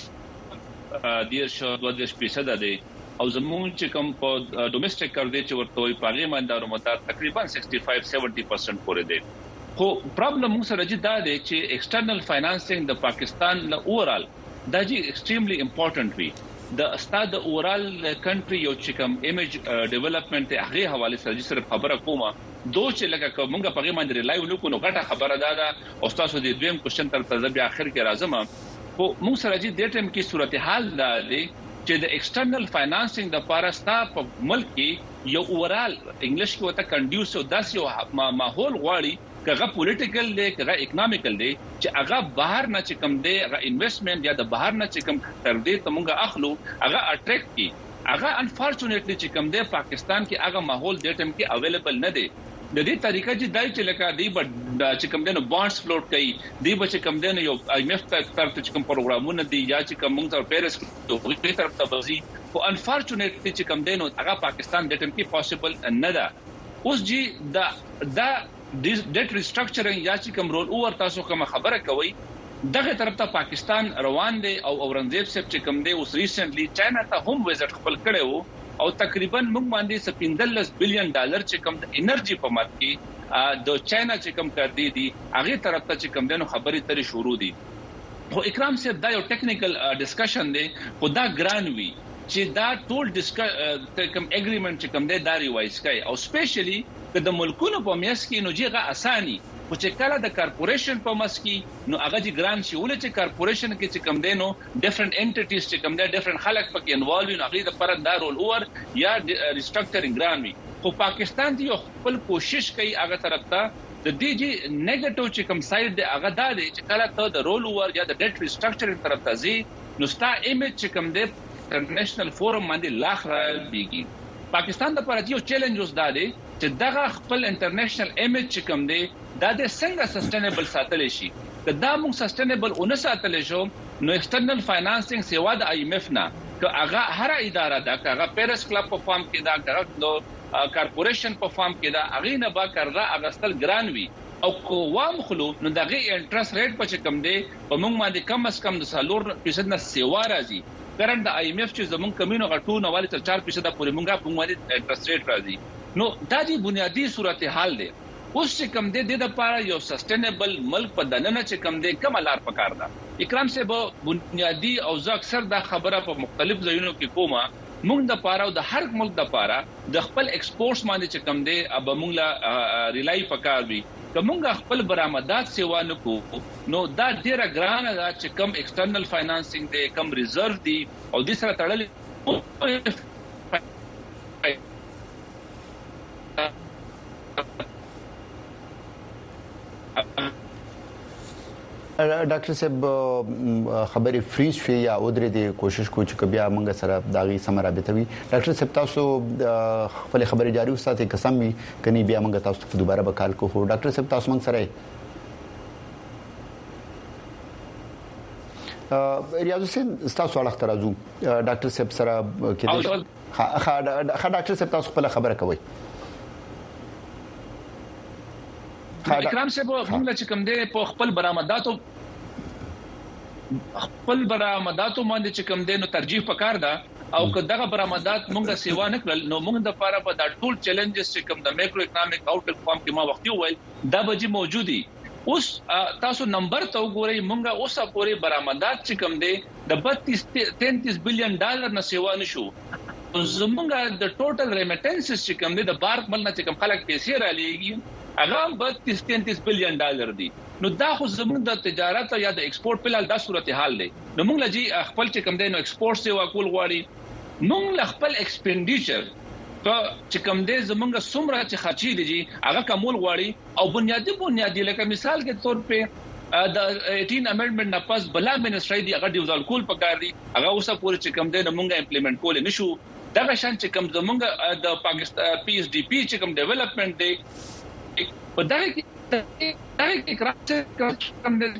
30% دی او زموږ چې کوم په ډومېسټک قرضې چې ورته وي پاغي ماندارو مدار تقریبا 65-70% پورې دی خو پرابلم موږ سره دا دی چې ایکسټرنل فاینانسینګ د پاکستان له اورال دا جی ایکستریملی امپورټنٹ وی د استاد اورال کنټری یو چې کوم ایمیج ډیولپمنٹ هغه حواله سره صرف خبره کومه چې لکه کومه په غیمه ریلای ونکو نو غټه خبره ده او تاسو د دویم کوېشن تر تزبې اخر کې راځم خو موږ سره د ټیم کې صورتحال ده چې د ایکسټرنل فاینانسینګ د پارستا په ملک کې یو اورال انګلیش کې وته کنډیوسو داس یو ماحول غواړي کغه پولیټیکل دی کغه اکونومیکل دی چې هغه بهر نه چې کم دی هغه انویسټمنټ یا د بهر نه چې کم تر دې ته مونږه اخلو هغه اټریکټ کی هغه انفورچونټلی چې کم دی پاکستان کې هغه ماحول د ټیم کې اویلیبل نه دی د دې طریقه چې دای چې لکه دی چې کم دی نو بانډز فلوټ کوي دی چې کم دی نو یو ایم ایف طرف ته چې کم پروګرامونه دي یا چې کم موږ تر پیرس دوه طرف ته وزي خو انفورچونټلی چې کم دی نو هغه پاکستان د ټیم کې پوسیبل نه ده اوس جی دا ډیټ ریسټرکچرینګ یا چې کوم رول اوور تاسو کوم خبره کوي دغه طرف ته پاکستان روان دی او اورنګزیب صاحب چې کوم دی اوس ریسنټلی چاینا ته هم وزټ خپل کړو او تقریبا موږ باندې $15 بلین چې کوم د انرژي په مات کې د چاینا چې کوم کړ دي هغه طرف ته چې کوم دنو خبرې ترې شروع دي خو اکرام صاحب دا یو ټیکنیکل ډسکشن دی خو دا ګران وی چې دا ټول کوم اګریمنٹ چې کوم دی دا ریوایز کوي او سپیشلی د ملکونو په میاس کې نو جیغه اساني خو چې کله د کارپوریشن په مس کې نو هغه جی ګران شي ولې چې کارپوریشن کې چې کم دی نو ډیفرنٹ انټیټیز چې کم دی ډیفرنٹ خلک پکې انوالو نو هغه د پر د رول اور یا ریسټرکچرینګ ګران وي خو پاکستان دی خپل کوشش کوي هغه طرف ته د دې جی نیگیټیو چې کم ساید دی هغه دا دی چې کله ته د رول اور یا د ډیټ ریسټرکچرینګ طرف ته ځي نو ستا ایمیج چې کم دی انټرنیشنل فورم باندې لاخ راځي پاکستان د لپاره یو چیلنج اوس دا دی چې دغه خپل انټرنیشنل ایمیج چې کوم دی دا د څنګه سستینبل ساتل شي دا موږ سستینبل اون ساتل شو نو ایکسټرنل فاینانسینګ سیوا د ایم ایف نه که هغه هر اداره دا که هغه پیرس کلب په فارم کې دا هغه کارپوریشن په فارم کې دا هغه نه با کړه اغستل ګران وي او کوم خلو نو دغه انټرست ریټ په کم دی په موږ باندې کم از کم د 4% نه سیوا راځي کرنٹ د ایم ایف چې زمون کمینو غټونه والی تر 4% پورې مونږه په باندې انټرست ریټ راځي نو دا دی بنیادی صورتحال دی اوس چې کم دی د لپاره یو سستینبل ملک په دننه چې کم دی کوم لار پکار ده اکرام صاحب بنیادی او زه اکثر دا خبره په مختلف ځایونو کې کومه موږ د پاره او د هر ملک د پاره د خپل ایکسپورټس باندې چې کم دی اب موږ لا ریلای پکار وي کومه خپل برآمدات سیوا نه کو نو دا ډیره ګرانه ده چې کم ایکسټرنل فاینانسینګ دی کم ریزرو دی او د سره تړلې ډاکټر صاحب خبرې فریز شي یا اودرې دی کوشش کو چې بیا موږ سره داغي سمرابطه وي ډاکټر صاحب تاسو خپل خبرې جاری وساتئ قسم وي کني بیا موږ تاسو ته دوباره به کال کوو ډاکټر صاحب تاسو موږ سره ریاض حسین تاسو اړه ترازو ډاکټر صاحب سره کې ډاکټر صاحب تاسو خپل خبره کوي اکرام صاحب موږ چې کوم دی په خپل برآمداتو باندې چې کوم دی نو ترجیح پکار ده او که دغه برآمدات موږ سیوا نه کړل نو موږ د لپاره په دا ټول چیلنجز چې کوم د مایکرو اکونومیک آوټلک فارم کې ما وختي وویل دا به موجودي اوس تاسو نمبر ته وګورئ موږ اوسه پوری برآمدات چې کوم دی د 33 بلین ډالر نه سیوا نشو زمونږ د ټوټل ریمیټنسز چې کوم دی د بارک مل نه چې کوم خلک پیسې را لېږي هغه 33 بلین ډالر دي نو دا خو زموږ د تجارت یا د ایکسپورټ په لال دا صورتحال دی نو موږ لږی خپل چې کوم دی نو ایکسپورټ سیوا کول غواړي موږ خپل ایکسپینډیچر چې کوم دی زموږ څومره چې خرچي دي هغه کمول غواړي او بنیادی لکه مثال کې تور په د 18 امندمنت نه پس بلا منسټری دی هغه ډیوزال کول پکار دي هغه اوسه پورې چې کوم دی نو موږ امپلیمنٹ کول نشو دا شان چې کوم زموږ د پاکستان پی اس ډی پی چې کوم ډیولپمنٹ دی په دا کې کراچ کوم دی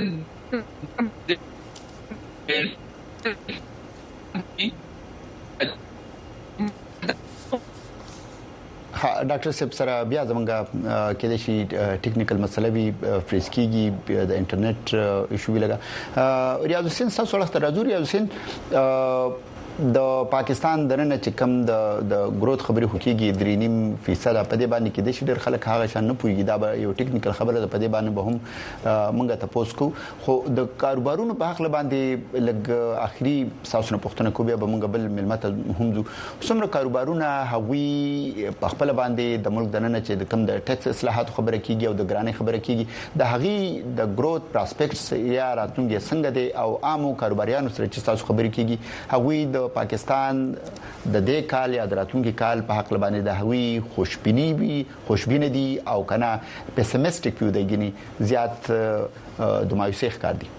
ډاکټر صاحب سره بیا زمونږه کې د شي ټیکنیکل مسله وی فریز کیږي د انټرنیټ ایشو وی لګا ریاض حسین تاسو ولخت راځو ریاض حسین د پاکستان درنه چې کم د گروث خبري حقيقي 3.5% په دې باندې کې د شډر خلک هغه شان نه پويږي دا یو ټیکنیکل خبره ده په دې باندې به هم مونږ ته پوسکو خو د کاروبارونو په حق باندې لګ اخري ساسونه پښتنه کو بیا به مونږ بل ملمت هم زو څومره کاروبارونه هغوی په خپل باندې د ملک دننه چې کم د ټیکس اصلاحات خبره کیږي او د ګرانې خبره کیږي د هغوی د گروث پراسپیکټس یا راتلونکي څنګه دي او عامو کاروباریانو سره چې تاسو خبرې کیږي هغوی د پاکستان د دې کال یا د راتلونکي کال په حق باندې د هغوی خوشبینه دي او کنه پیسمیستیک ویو دی ګني زیات د مایوسۍ ښکار دي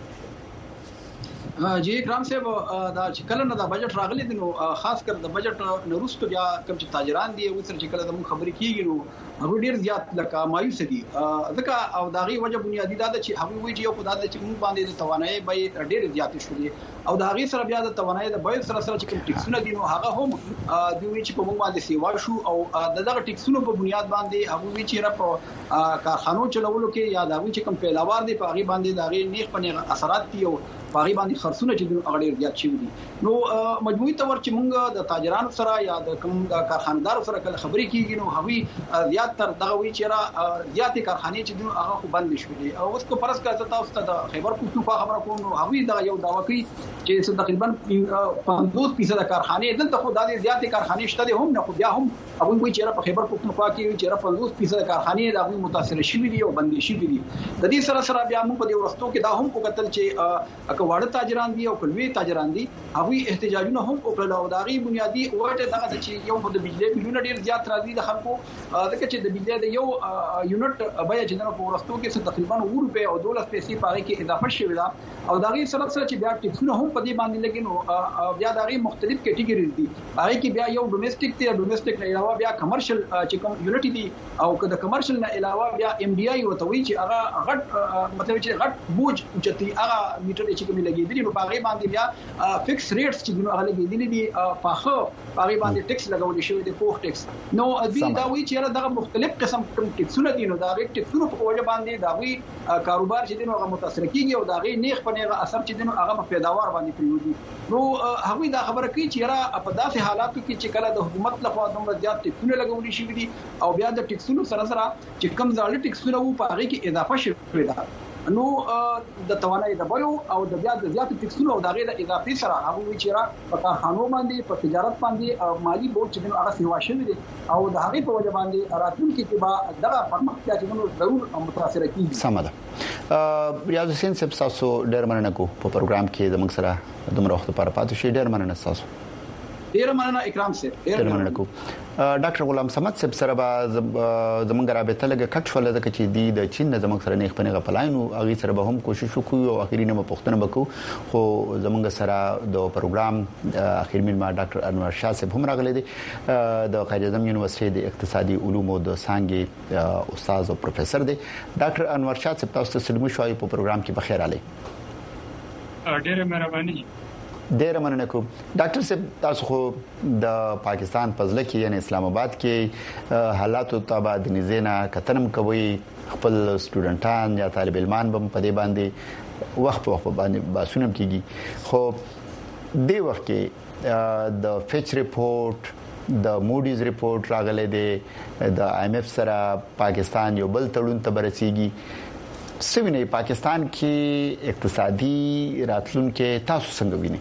جی اکرام صاحب دا چې کله نه دا بجټ راغلی دی نو خاص کر د بجټ نورستو بیا کوم چې تاجران دي او سره چې کله د مون خبرې کیږي نو هغه ډیر زیات لکه مایوس دي ځکه او داغي وجه بنیادی دا چې هغه وی چې یو خدای د چې مون باندې د توانایي به ډیر زیات شو دي او داغي سره بیا د توانایي د بیل سره چې کوم ټیکسونه دي نو هغه هم دوی چې په مون باندې سیوا شو او دغه ټیکسونو په بنیاد باندې هغه وی چې را په کارخانو چلولو کې یا داوی چې کوم پیداوار دي په هغه باندې داغي نیغ په اثرات دي او باغی باندې خرڅونه چې هغه ډیر زیات شي دي نو مجموعي تور چې موږ د تاجرانو سره یا د کوم د کارخانه‌دارو سره کله خبرې کیږي نو هغه زیات تر دغه وی چې را زیاتې کارخانې چې دي هغه خو بند شوې دي او اوس کو پرس کا تاسو ته د خیبر پختونخوا خبره کوم نو هغه دا یو داوا کوي چې تقریبا 50% کارخانې دلته خو د زیاتې کارخانې شته دي هم نه خو بیا هم هغه وی چې را په خیبر پختونخوا کې چې را 50% کارخانې د هغه متاثر شوي دي او بند شوي دي د دې سره بیا موږ په دې ورستو کې دا هم وکتل چې واړه تاجران دي او کلوي تاجران دي هغه احتجاجونه هم وکړل او داغي بنیادی وټه دغه چې یو د بجلی بلونه ډیر زیات راځي د خلکو دغه چې د بجلی د یو یونټ بیا چې نه په ورستو کې تقریبا 2 روپے او 12 پیسې پاره کې اضافه شوی دا او داغي سره چې بیا ټیکسونه هم په دې باندې لګینو بیا داغي مختلف کټګریز دي هغه کې بیا یو ډومېسټک ته ډومېسټک نه علاوه بیا کمرشل چې کوم یونټ دي او که د کمرشل نه علاوه بیا ام ډي آی وتوي چې هغه غټ مطلب چې غټ بوج چتي هغه میټر چې کوم لګیدلی نو هغه باندې بیا فکس ریټس چې هغه لګیدلی دي په خو هغه باندې ټیکس لګول شوی دی پوښ ټیکس نو دوی دا وی چې دغه مختلف قسم ټیکسونه دي نو دا ټیکسونه په وجه باندې دا وی کاروبار چې دي نو هغه متاثر کیږي او دا غي نیغ په نیغه اثر چې دي نو هغه په پیداوار باندې پریودي نو هغه دا خبره کوي چې را په داسې حالاتو کې چې کله د حکومت لخوا دومره زیات ټیکسونه لګول شوی دي او بیا د ټیکسونو سره چې کم ځاله ټیکسونه وو په هغه کې اضافه شوی ده نو د توانایي د بلو او د بیا د زیات ټیکسونو او د غیر اضافي سره هغه وی چې را په کارخانو باندې په تجارت باندې مالی بورډ چې هغه سیوا شوی دي او د هغه په وجه باندې راتلونکي کې به دغه پرمختیا چې ضرور متاثر کیږي. سم ده. ریاض حسین صاحب تاسو ډېر مننه کو په پروګرام کې زموږ سره دومره وخت لپاره پاتې شئ. ډېر مننه تاسو. ډیر مننه اکرام صاحب. ډیر مننه کو. ډاکټر غلام صمد صاحب سره زمونږ رابطه لګه کټ شول د چې دی د چین زمونږ سره نه خپل غپلاینو هغه سره به هم کوشش وکړو او اخیری نه پښتنه وکړو خو زمونږ سره د پروګرام اخیر مل ما ډاکټر انور شاه صاحب هم راغلي دي د قائد اعظم یونیورسيټي د اقتصادي علومو د څانګې استاد او پروفیسور دي. ډاکټر انور شاه صاحب تاسو ته سلام شوي په پروګرام کې بخیر علي. ډیره مهرباني. ډیر مننه کوم. ډاکټر صاحب تاسو خو د پاکستان پزله کې یعنی اسلام آباد کې حالات او تبادله زینا کتنم کوي خپل سټوډنټان یا طالب علمان به په دې باندې وخت باندې باسونم کیږي خو د وخت کې د فچ ریپورت د موډیز ریپورت راغله دی د IMF سره پاکستان یو بل تړون ته برسيږي. سوینه پاکستان کې اقتصادي راتلونکو تاسو څنګه وینئ؟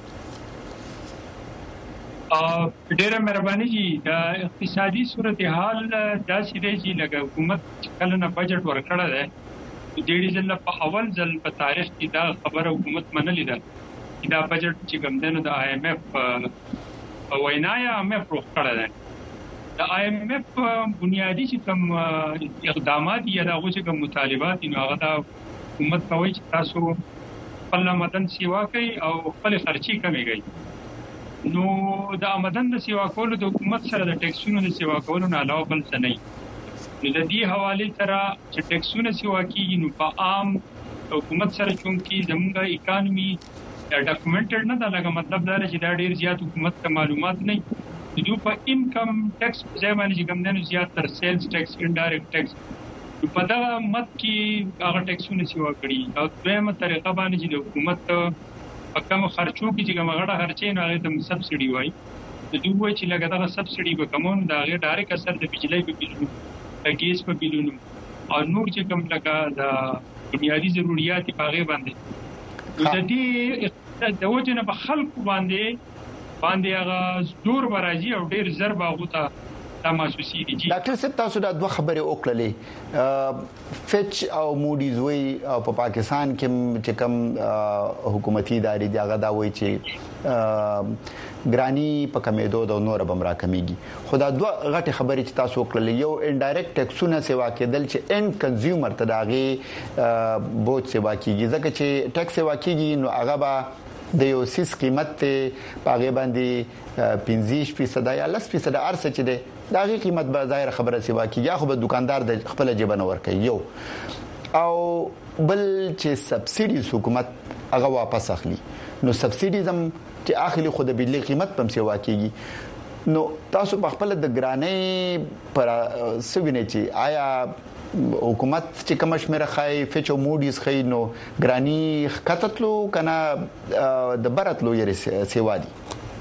ډیره مهرباني جی د اقتصادي صورتحال داسې دی چې لکه حکومت کله نه بجټ ورکړی دی د دې ځل په اول ځل په تاریخ کې دا خبره حکومت منلې ده چې دا بجټ چې کوم دنه د IMF وینایا IMF ورکړی دی. د IMF بنیادی چې کوم اقدامات یا د هغه کوم مطالبات نو هغه د حکومت کوي چې تاسو خپل آمدن سیوا کوي او خپل خرچي کمي کوي. نو د آمدن د سیوا کولو د حکومت سره د ټیکسونو د سیوا کولو نه علاوه بل څه نه. نو د دې حواله سره چې ټیکسونه سیوا کیږي نو په عام حکومت سره کوم کې زموږه اکانومي ډاکومنټډ نه دا لکه مطلب دا چې دا ډیر زیات حکومت ته معلومات نه دي په انکم ټیکس ځای باندې کوم نه زیات تر سیلز ټیکس انډایرکټ ټیکس په دا مت کې هغه ټیکسونه سیوا کړی او دویمه طریقه باندې چې حکومت کم خرچو کې چې کوم غړه خرچې نه غوښتم سبسيډي وای د دوی وای چې لګا دا سبسيډي به کومون دا غیر ډایرکټ اثر د بجلی په بیلونو د ګیس په بیلونو او نور چې کوم لګا د بنیادی ضرورت په هغه باندې د دې د وجنه په خلق باندې هغه زور برازي او ډیر ضرب غوته تاسوسي دي. ډاکټر صاحب تاسو دا دوه خبرې وکړلې فچ او موډیز وی په پاکستان کې چې کوم حکومتي ادارې دی هغه دا وایي چې ګرانی په کمیدو د نور بمرا کمیږي خو دا دوه غټه خبرې چې تاسو وکړلې یو انډایرکټ ټیکسونه سیوا کېدل چې ان کنزیومر ته داغي بوج سیوا کیږي ځکه چې ټیکس سیوا کیږي نو هغه به د یو سیس قیمت ته پاغه باندې 15% یا 10% ارسه چې ده داغي قیمت به ظاهر خبره سیوا کیږي خو به دکاندار د خپل جیب نه ورکوي یو او بل چې سبسيډي حکومت هغه واپس اخلي نو سبسيډي زم چې اخلي خو د بجلی قیمت پم سیوا کیږي نو تاسو په خپل د ګرانې پر سوینه چې آیا حکومت چې کوم شمیره خای فچ او موډیز خای نو ګرانی خطتلو کنه د برتلو یې سیوا دي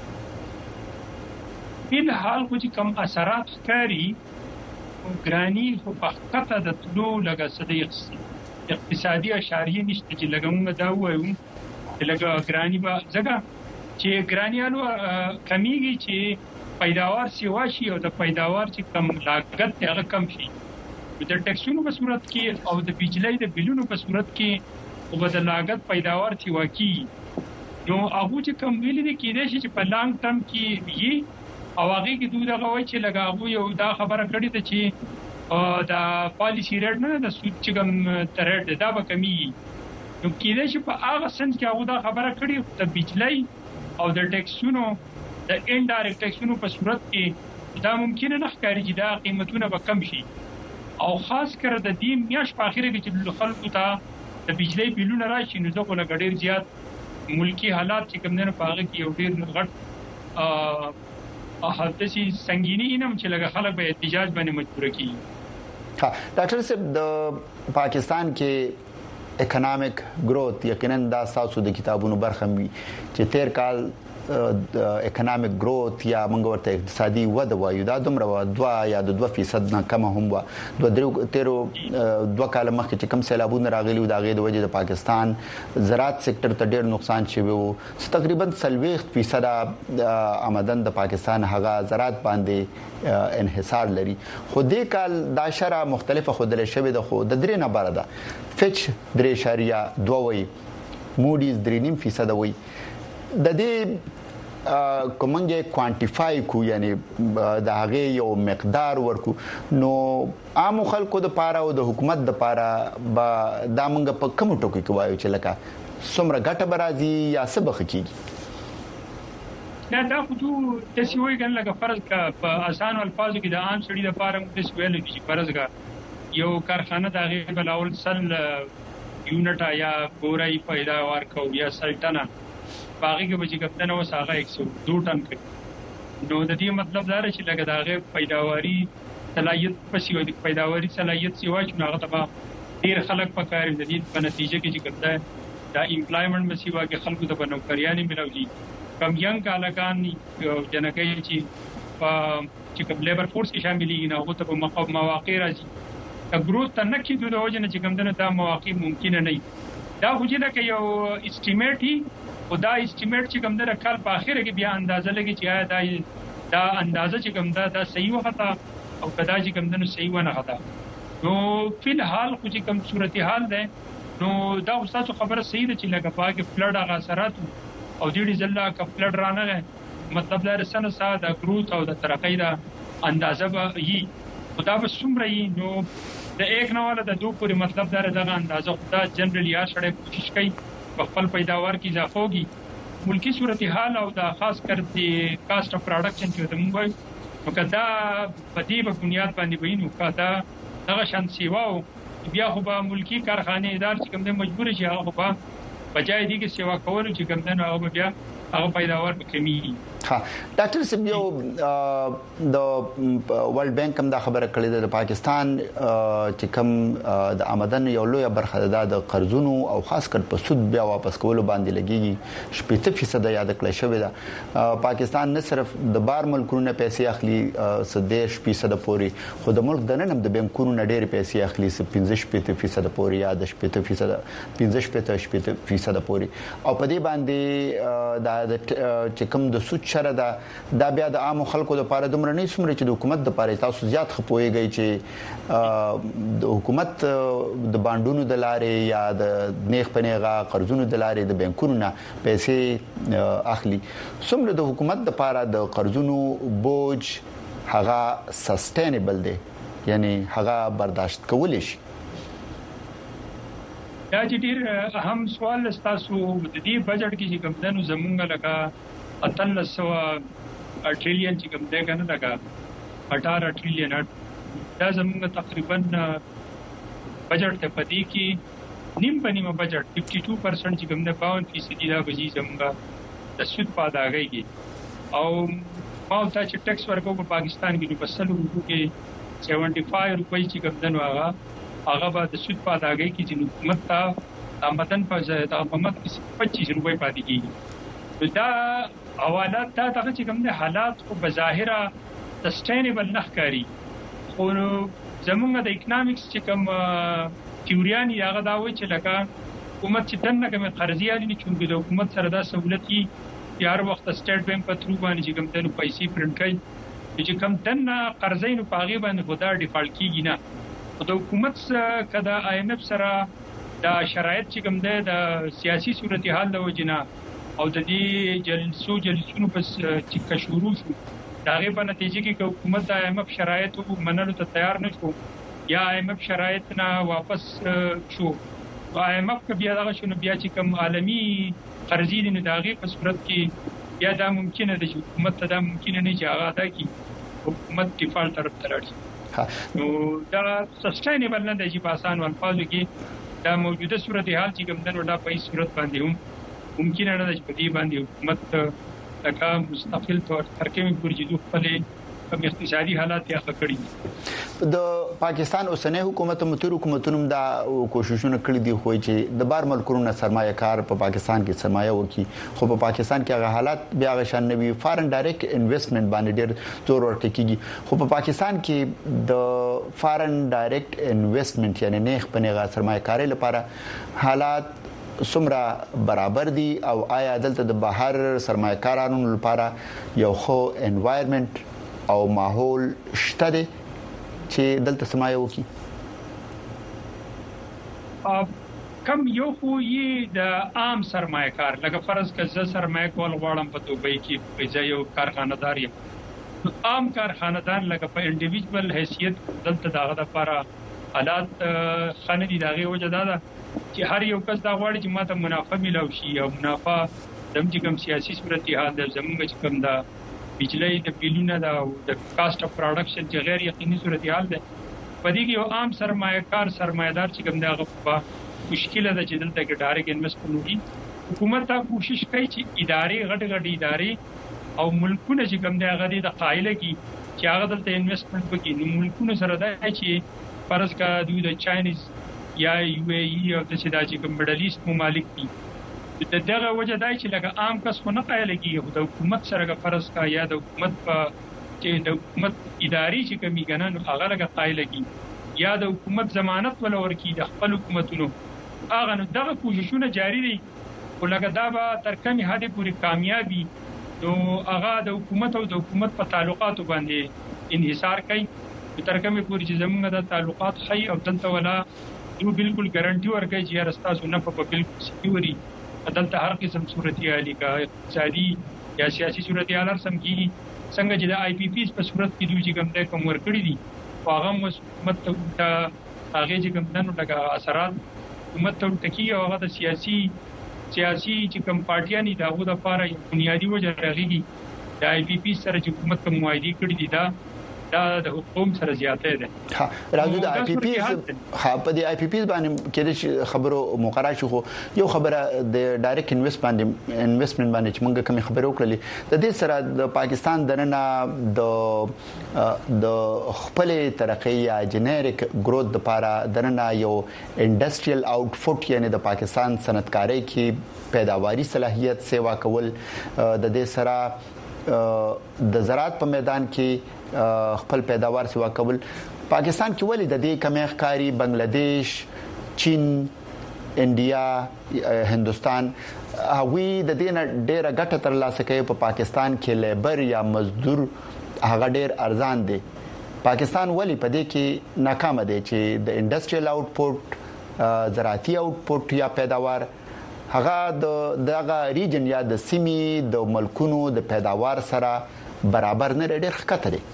په حال خو چې کوم اثرات کاری ګرانی خو په خطه د تلو لګا صدې اقتصادي اشاریه نشته چې لګم دا وایو چې لګا ګرانی به ځکه چې ګرانیانو کمیږي چې پیداوار سیوا شي او د پیداوار چې کم لاګت هغه کم شي د ټیکسونو په صورت کې او د بجلی د بیلونو په صورت کې او د لاګت پیداوار تی واقعي نو هغه چې کم ویل دي کېدای شي چې په لانګ ټرم کې وي او هغه کې دوی دغه وایي چې لګاغو یو دا خبره کړې ده چې دا پالیسی ریټ نه د سود چې کم ترټ دا به کمی نو کېدای شي په هغه سنت کې هغه دا خبره کړې د بجلی او د ټیکسونو د انډایرکټ ټیکسونو په صورت کې دا ممکن نه ښکاري چې دا قیمتونه به کم شي او خاص کر د دې میاش په اخره کې چې خلکو ته د بجلی بیلونه راشي نو ځکه له ډېر زیات ملکی حالات چې کوم نه پاغه کې یو ډېر غټ حادثي سنگینی انم چې لږ خلک به احتجاج باندې مجبور کیږي. ها ډاکټر صاحب د پاکستان کې اکونومیک گروث یقینا دا تاسو د کتابونو برخه وي چې 13 کال اکونومیک گروث یا موږ ورته اقتصادي وده وایو دا دومره 2 یا 2% نه کم هم و 2 کال مخکې چې کم سیلابونه راغلي دا غي د وجې د پاکستان زراعت سېکټر ته ډېر نقصان شوی وو تقریبا 40% آمدن د پاکستان هغه زراعت باندې انحصار لري خو دې کال دا شرح مختلفه خودل شوی د خو د درې نه بار ده فچ 3.2 وي موډیز 3.5% وي د دې کومنګ کوانټیفای کو یعنی د هغه یو مقدار ورکو نو عام خلکو د پاره او د حکومت د پاره دا موږ په کوم ټکو کې وایو چې لکه څومره ګټه برازي یا څه بخکیږي دا خو د سیوي ګن لکه فرض کا په آسان الفاظو کې د عام سړي د پاره د سویل کې فرض کا یو کارخانه د هغه بلاول سل یونټ یا ګورای پیداوار کو یا سلطنه باغی کې بچی کپتنه وساغه 102 ټن کړي نو د دې مطلب دا چې لکه د هغه پیداواري صلاحیت پسې د پیداواري صلاحیت سیوا چې هغه تبا ډیر خلک په کار د دې په نتیجه کې چې کړه دا امپلایمنٹ مسیوا کې خلکو ته نوکریانې ملوي کم ینګ کالکان جنکې چې کوم لیبر فورس کې شاملي نه هغه ته په مواقع راځي دا ګروث ته نه کېدو د وجه نه چې کوم دنه دا مواقع ممکن نه دا وجه کې یو اسټیمیټ او دا اسټیمیټ چې کوم دنه کال په اخر کې بیا اندازه لګي چې دا اندازه چې کوم دا صحیح وخته او کدا چې کوم دنه صحیح ونه خطا نو په الحال خو چې کوم صورتحال ده نو دا اوسه خبره صحیح ده چې لکه پاکه فلډ هغه اثرات او دې ځله کفلډ رانه مطلب دا رسنه ساده گروث او د ترقۍ دا اندازه به یي خدا به څومره یي نو د یک نواله د 2 پورې مطلب دا دغه اندازه خدا جنرالي یا شړې کوشش کوي په خپل پیداوار کې اضافه وږي ملکی صورتحال او د خاص کر د کاست اف پروډکشن چې د موږ نو کدا په دې په بنیاد باندې وینو کدا دغه شان سیواو بیا خو به ملکی کارخانه ادار چې کوم د مجبور شي هغه په بجای دي کې سیوا کول چې کوم نه هغه بیا هغه پیداوار به کمی ها ډاکټر سیمو د ورلد بانک هم دا خبره کړې ده د پاکستان چې کوم د آمدن یو لوی برخه ده د قرضونو او خاص کر په سود بیا واپس کولو باندې لګيږي 70% یاد کړل شوی ده پاکستان نه صرف د بار ملکونو پیسې اخلي 70% پوري خو د ملک د نن هم د بانکونو نه ډېر پیسې اخلي 15% پوري یا 15% پوري او په دې باندې د چې کوم د سود شر دا بیا د عام خلکو لپاره دومره نه سمره چې د حکومت لپاره تاسو زیات خپويږي چې د حکومت د باندونو د لارې یا د نیغ پنیغه قرضونو د لارې د بانکونو نه پیسې اخلي سمره د حکومت لپاره د قرضونو بوج هغه سستینبل دی یعنی هغه برداشت کولی شي دا چې ډیر اهم سوال تاسو د دې بجټ کې چې کوم دنو زمونږ لکه 1800 ټریلیون چې کوم دی کنه لکه 18 ټریلیون دا زمونږ تقریبا بجټ ته پدې کې نیم په نیمه بجټ 52% چې کوم دی 52% دا بجې زمونږ د سود په اداګۍ کې او ما ته چې ټیکس ورکو په پاکستان کې په 100 روپیو کې 75 روپۍ چې کوم دنو هغه به د سود په اداګۍ کې چې حکومت ته آمدن په ځای د حکومت 25 روپۍ پاتې کیږي دا حوالات دا چې کوم د حالات په بظاهره سستینبل نه ښکاري خو زمونږ د اکونومکس چې کوم تیوریان هغه دا وایي چې لکه حکومت چې دنه کوم قرضیالي نه چونګي د حکومت سره دا سہولت کی هر وخت سټیټ بانک په ترو باندې چې کوم د پیسې پرنټ کوي چې کوم دنه قرضې نو پاغي باندې خدا ډیفالټ کیږي نه د حکومت کدا آی ایم ایف سره دا شرایط چې کوم د سیاسي صورتحال د وجنه او د دې جلسونو پس چې کا شروع شو دا غي په نتیجه کې حکومت د آی ایم ایف شرایط منلو ته تیار نه شو یا آی ایم ایف شرایط نه واپس شو آی ایم ایف بیا دا شنو بیا چې کوم عالمی قرضې نه داغي په صورت کې یا دا ممکنه ده چې حکومت ته دا ممکنه نه چې هغه ادا کړي حکومت ډیفالټ طرف ته لاړ نو دا سستینبل نه دی چې په آسان الفاظو کې دا موجوده صورتحال چې کوم د وډا په صورت باندې هم ممکن نه ده چې په دې باندې حکومت لکه مستقل تور ترکیب ګرځېدو خپل اقتصادي حالات یا خکړي د پاکستان اوسنۍ حکومت متر حکومتونو دا کوششونه کړې دي خو چې د بار ملکونو سرمایه کار په پاکستان کې سرمایه وکړي خو په پاکستان کې هغه حالات بیا غشان نوي فارن ډایرکټ انویسټمنٹ باندې ډېر زور ورټکیږي خو په پاکستان کې د فارن ډایرکټ انویسټمنٹ یعنی نه خپنه سرمایه کاري لپاره حالات څومره برابر دي او آیا دلته د بهر سرمایه کارانو لپاره یو خو انوایرنمنت او ماحول شته دي چې دلته سرمایه وکړي کم یو خو یې د عام سرمایه کار لکه فرض کړه سرمایه کول غواړم په دوبۍ کې په یو کارخانه دار یم عام کارخانه دار لکه په انډیویډوال حیثیت دلته دغه لپاره حالات خانه دي دغه وجه دا چې هر یو کس دا غواړي چې ماته منافع ملو شي او منافع د کوم سیاسي صورتحال د زمونږ چې کوم دا بجلی د بیلونه د کاست اف پروډکشن چې غیر یقیني صورتحال ده په دې کې یو عام سرمایدار چې کوم دا غوښه مشکله ده چې دلته کې ډایرکټ انویسټمنټ وکړي حکومت دا کوشش کوي چې ادارې غټ ادارې او ملکونه چې کوم دا غدي د قائله کې چې هغه دلته انویسټمنټ وکړي نو ملکونه سره دا چې فرض کا دوی د چاینیز یا یو ای ای او د چې کوم مډل ایست ممالک دي دغه وجه دای چې لکه عام کس خو نه قایل کیږي د حکومت سره فرض کا یا د حکومت په چې د حکومت اداري چې کمی ګنن هغه لکه قایل کیږي یا د حکومت ضمانت ولا ورکی د خپل حکومتونو هغه نو دغه کوششونه جاری دي ولکه دا به تر کومه حد پورې کامیابی نو هغه د حکومت او د حکومت په تعلقاتو باندې انحصار کوي تر کومه پورې چې زموږ د تعلقات خي او دلته ولا یو بالکل ګارانټي ورکړي چې راستاسو نه په بالکل سکیوري عدالت هر قسم صورتحال کا اقتصادي یا سیاسي صورتحال سم کی څنګه چې د آی پی پیز په صورت کې دوی چې کوم د کوم ورکړي دي هغه حکومت ته هغه چې کوم دنو لګا اثرات حکومت ته ټکی او هغه د سیاسي چې کوم پارټیان دي داغه د لپاره بنیادی وجه راغلي د آی پی پی سره چې حکومت کوم معاهده کړی دي دا د حکومت سره زیاته ده ها راځو د آی پی پی په د آی پی پی باندې کې خبرو مقرره شو یو خبره د ډایرکټ انویسټمنټ باندې چې موږ کوم خبرو کړلې د دې سره د پاکستان دننه د خپل ترقی یا جنریک گروث لپاره دننه یو انډستریال آوټپوټ یعنی د پاکستان صنعتکارۍ کې پیداواري صلاحیت سیوا کول د دې سره د زراعت په میدان کې خپل پیداوار سیوا کول پاکستان کې ولې د دې کمی ښکاری بنگلاديش چین انډیا هندستان هغوی د دې نه ډېر ګټه ترلاسه کوي په پاکستان کې لیبر یا مزدور هغه ډېر ارزان دي پاکستان ولې په دې کې ناکام دي چې د انډستریال آوټپوټ زراعتي آوټپوټ یا پیداوار هغه دغه ریجن یا د سیمې د ملکونو د پیداوار سره برابر نه ډېر ښکته دي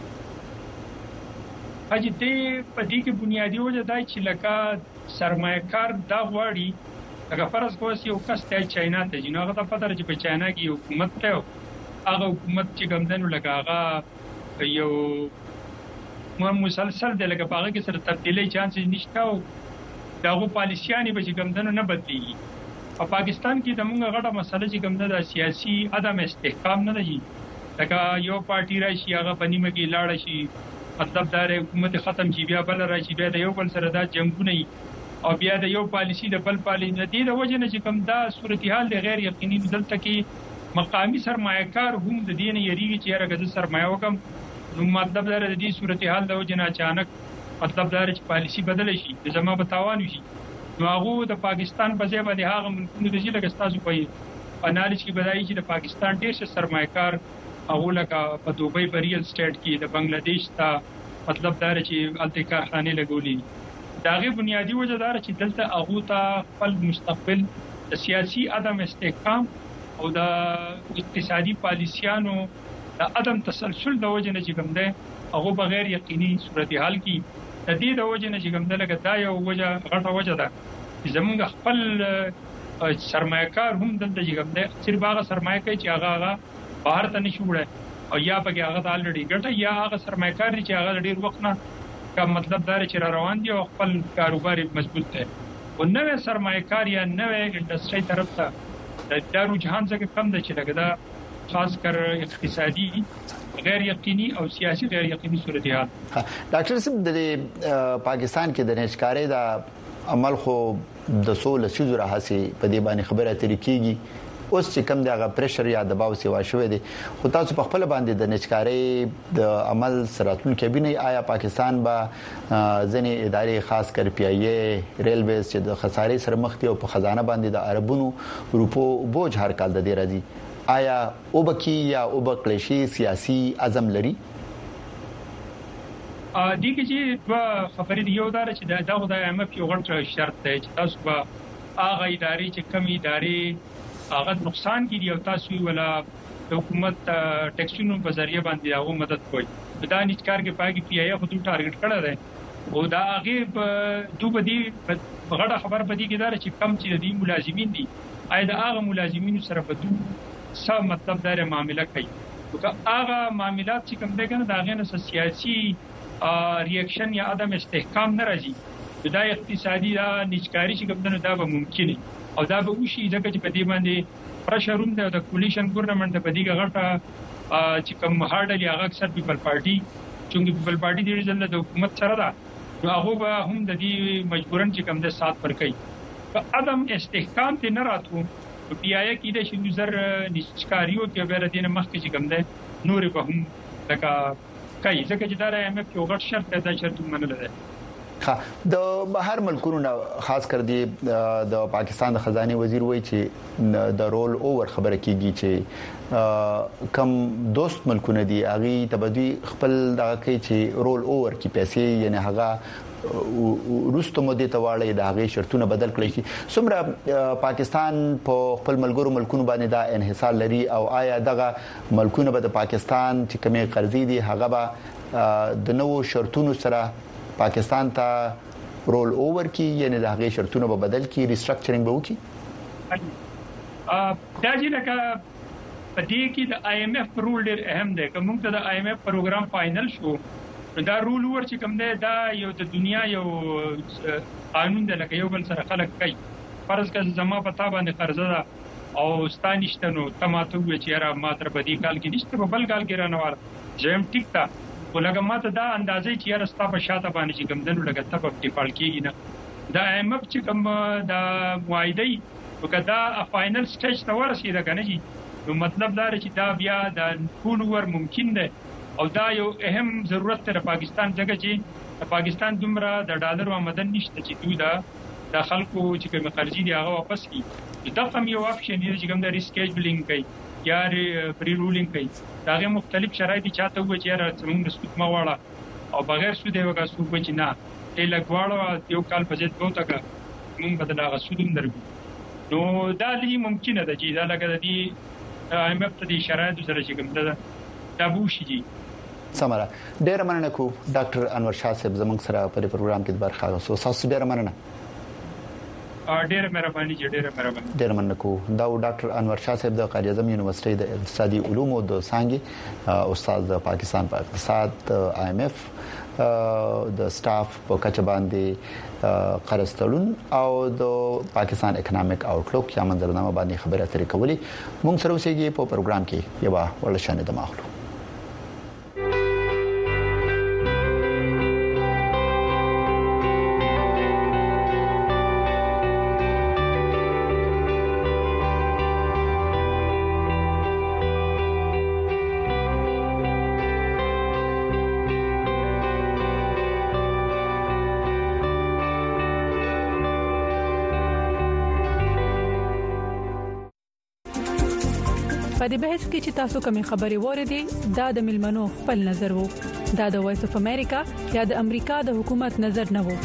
اجي دې په دې کې بنیادی وجه دا چې لکه سرمایه‌کار دا غواړي هغه فرض کوي یو کس ته چاینا ته جنغه ته پته چې په چاینا کې حکومت ته هغه حکومت چې ګمدنو لګاغه یو مسلسل د لګا پاغه کې سره تبدیلی چانس نشته او داغه پالیسیانی به چې ګمدنو نه بدلیږي په پاکستان کې د موږ غټه مسله چې ګمده د سیاسي عدم استحکام نه دی لکه یو پارټي راشي هغه پنیمه کې لاړ شي مطلب دا حکومت ختم شي بیا بل راشي بیا د یو بل سره دا جنگونه او بیا د یو پالیسی د بل پالیسی د دې وجه نه چې کوم دا صورتحال د غیر یقیني دلته کې مقامی سرمایه‌کار هم د دې نه یریږي چې هغه سرمایه وکم نو مطلب دا د دې صورتحال د وجه نه اچانک مطلب دا چې پالیسی بدل شي د زما په تاوان شي نو هغه د پاکستان په ځای باندې هغه ملکونه د ځل لګستاسو کوي انالیز کې بدایي چې د پاکستان ډېر سرمایه‌کار هغه لکه په دوبۍ په ریل اسټیټ کې د بنگلاديش ته مطلب دا چې الته کارخانه لګولې داغه بنیادی وجه دا چې دلته هغه ته خپل مستقبل د سیاسي عدم استحکام او د اقتصادي پالیسیانو د عدم تسلسل د وجه نه چې کوم ده هغه بغیر یقیني صورتحال کې د دې د وجه نه چې کوم ده لکه دا یو وجه غټه وجه ده زموږ خپل سرمایه‌کار هم دلته چې کوم ده صرف هغه سرمایه کوي چې هغه بهر ته نشي وړي او یا پکې هغه الریډي ګټه یا هغه سرمایه‌کار چې هغه ډیر وخت نه کوم مطلب دا چې روان دي او خپل کاروبار مضبوط دی او نوې سرمایه‌کار یا نوې انډستری طرف ته د رجحان څخه کم دی چې لګدا خاص کر اقتصادي غیر یقیني او سیاسي غیر یقیني صورتحال. ډاکټر صاحب د پاکستان کې د نشکاري د عمل خو د سول سيزو راهسي په دې باندې خبره ترکیږي اوس چې کم دغه پریشر یا دباو سیوا شوې دي خو تاسو په خپل باندې د نشکاري د عمل سراتون کابینه آیا پاکستان به ځنې ادارې خاص کر پی ای ای ریلویز چې د خسارې سره مخ دي او په خزانه باندې د عربونو روپو بوج هر کال د دې راځي آیا وبکی یا وبکلشي سیاسي عزم لري دغه چې په خبرې دی یو دار چې دا د ایم اف یو غړ شرط دی چې تاسو به هغه ادارې چې کمی ادارې هغه نقصان کیږي او تاسو ولا حکومت ټیکسونو په ذریعہ باندې هغه مدد کوي دا نشکار کې پاګي پی ای خود ټارګټ کړل دی او دا هغه دوبدي غړه خبر پدې کې دا چې کم چې دي ملازمین دي آیا دا هغه ملازمینو سره په څه مطلب دا معاملې کوي او هغه معاملات چې کوم دغه دا غنه سیاسي ریاکشن یا عدم استحکام نه راځي دا اقتصادي دا نشکاری چې کوم دا به ممکن او دا به وشي ځکه چې په دې باندې پرشروم د کولیشن ګورنمنت په دې غټه چې کوم هارډلی هغه اکثر پیپل پارټي چې پیپل پارټي د ځل د حکومت سره ده نو هغه به هم د دې مجبورن چې کوم د سات پر کوي په عدم استحکام ته نه راتو په پی آی کې د شنو زر نشکاریو کې به دینه مخکې چې کوم ده نور به هم لکه کوي ځکه چې دا ایم اف یو غټ شرط دا شرط منل ده د بهر ملکونو خاص کر دی د پاکستان د خزانه وزیر وایي چې د رول اوور خبره کیږي چې کم دوست ملکونه دي اغي تبدی خپل دغه کوي چې رول اوور کی پیسې یعنی هغه روستو مودې ته واړی د هغه شرطونه بدل کړي شي څومره پاکستان په خپل ملګرو ملکونو باندې دا انحصار لري او آیا دغه ملکونه به د پاکستان چې کومه قرضې دي هغه به د نوو شرطونو سره پاکستان ته رول اوور کی یعنی د هغه شرطونه به بدل کی ریسټرکچرینګ به وکي دا چې لکه په دې کې د آی ایم اف رول ډېر اهم دی کوم ته د آی ایم اف پروګرام فائنل شو دا رول ور چې کوم دی دا یو د دنیا یو قانون دی لکه یو بل سره خلک کوي فرض کړه زما پتا باندې قرضه ده او ستانشتنو تماته وی چې را ماتر بدی کال کې نشته په بل کال کې رانوار زم ټیک تا ولګه ماته دا اندازې چې راستا په شاته باندې چې کوم دنو لګه ته په ډیفالټ کېږي نه دا ایم اف چې کوم دا معاهده وکدا فائنل سټیج ته ورسېده کنه نو مطلب دا چې دا بیا د ټول ور ممکن ده او دا یو اهم ضرورت تر پاکستان ځکه چې پاکستان دومره د ډالر آمدن نشته چې دوی دا خلکو چې کوم قرضې دی هغه واپس کړي دا کوم یو اپشن دی چې کوم د ریسکیجولینګ کوي یا پری رولینګ کوي داغه مختلف شرایط چاته و چې راځم سود ما واړه او بغیر سود یو کا سود چې نه ته لګواړو یو کال په ځد کوته کا مونږ به دا سودم درګو نو دا لې ممکنه ده چې دا لګه دي ایم اف ته شرایط سره چې کوم دا بوشي دي سمره ډیر مننه کو ډاکټر انور شاه صاحب زموږ سره په پروګرام کې برخه غوښتو تاسو ډیر مننه ډیر مهرباني ډیر مننه کو دا ډاکټر انور شاه صاحب د قائد اعظم یونیورسيټي د اقتصادي علومو د څنګه استاد د پاکستان په اقتصاد آی ایم اف د سټاف په کچه باندې قرض تړون او د پاکستان اکونومیک آوټلوک یا منظرنامه باندې خبره اترې کولی موږ سره اوسېږي په پروګرام کې یو ولشانه د ماخلو په دې بحث کې چې تاسو کومې خبرې وریدي دا د ملمنو خپل نظر وو دا د وایس اف امریکا یا د امریکا د حکومت نظر نه وو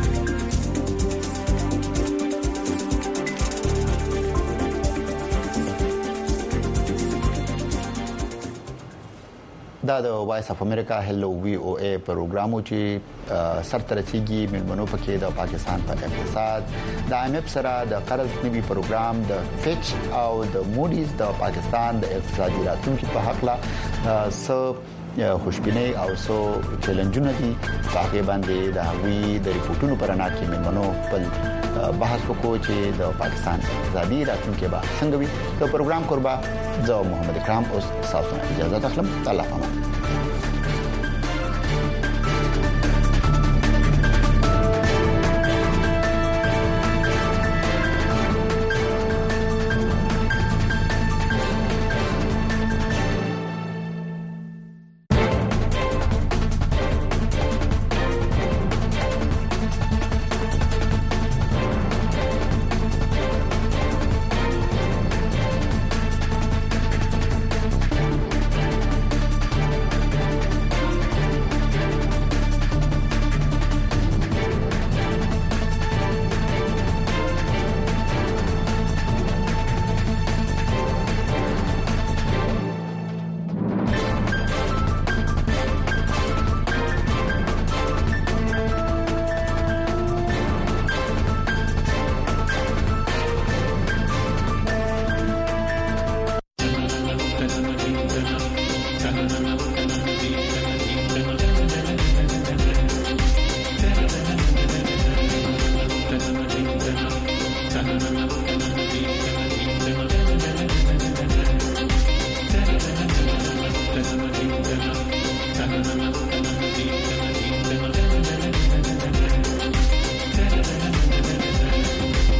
دا د وایس اف امریکا هلو وی او ای پروګرامو چې سرترسیږي ملمنو پکې د پاکستان په اقتصاد د ایم اف سره د قرض نیوي پروګرام د فچ او د موډیز د پاکستان د اقتصادي راتلونکو په حق لا خوشبیني او سو چیلنجونه دي په هغه باندې د هغوی د ریپورتونو پرانا کې ملمنو خپل بحث وکړو چې د پاکستان ازادي راتلونکي به څنګه وي. د پروګرام قربا زه محمد اکرام اوس تاسو نه اجازه اخلم. الله پامان.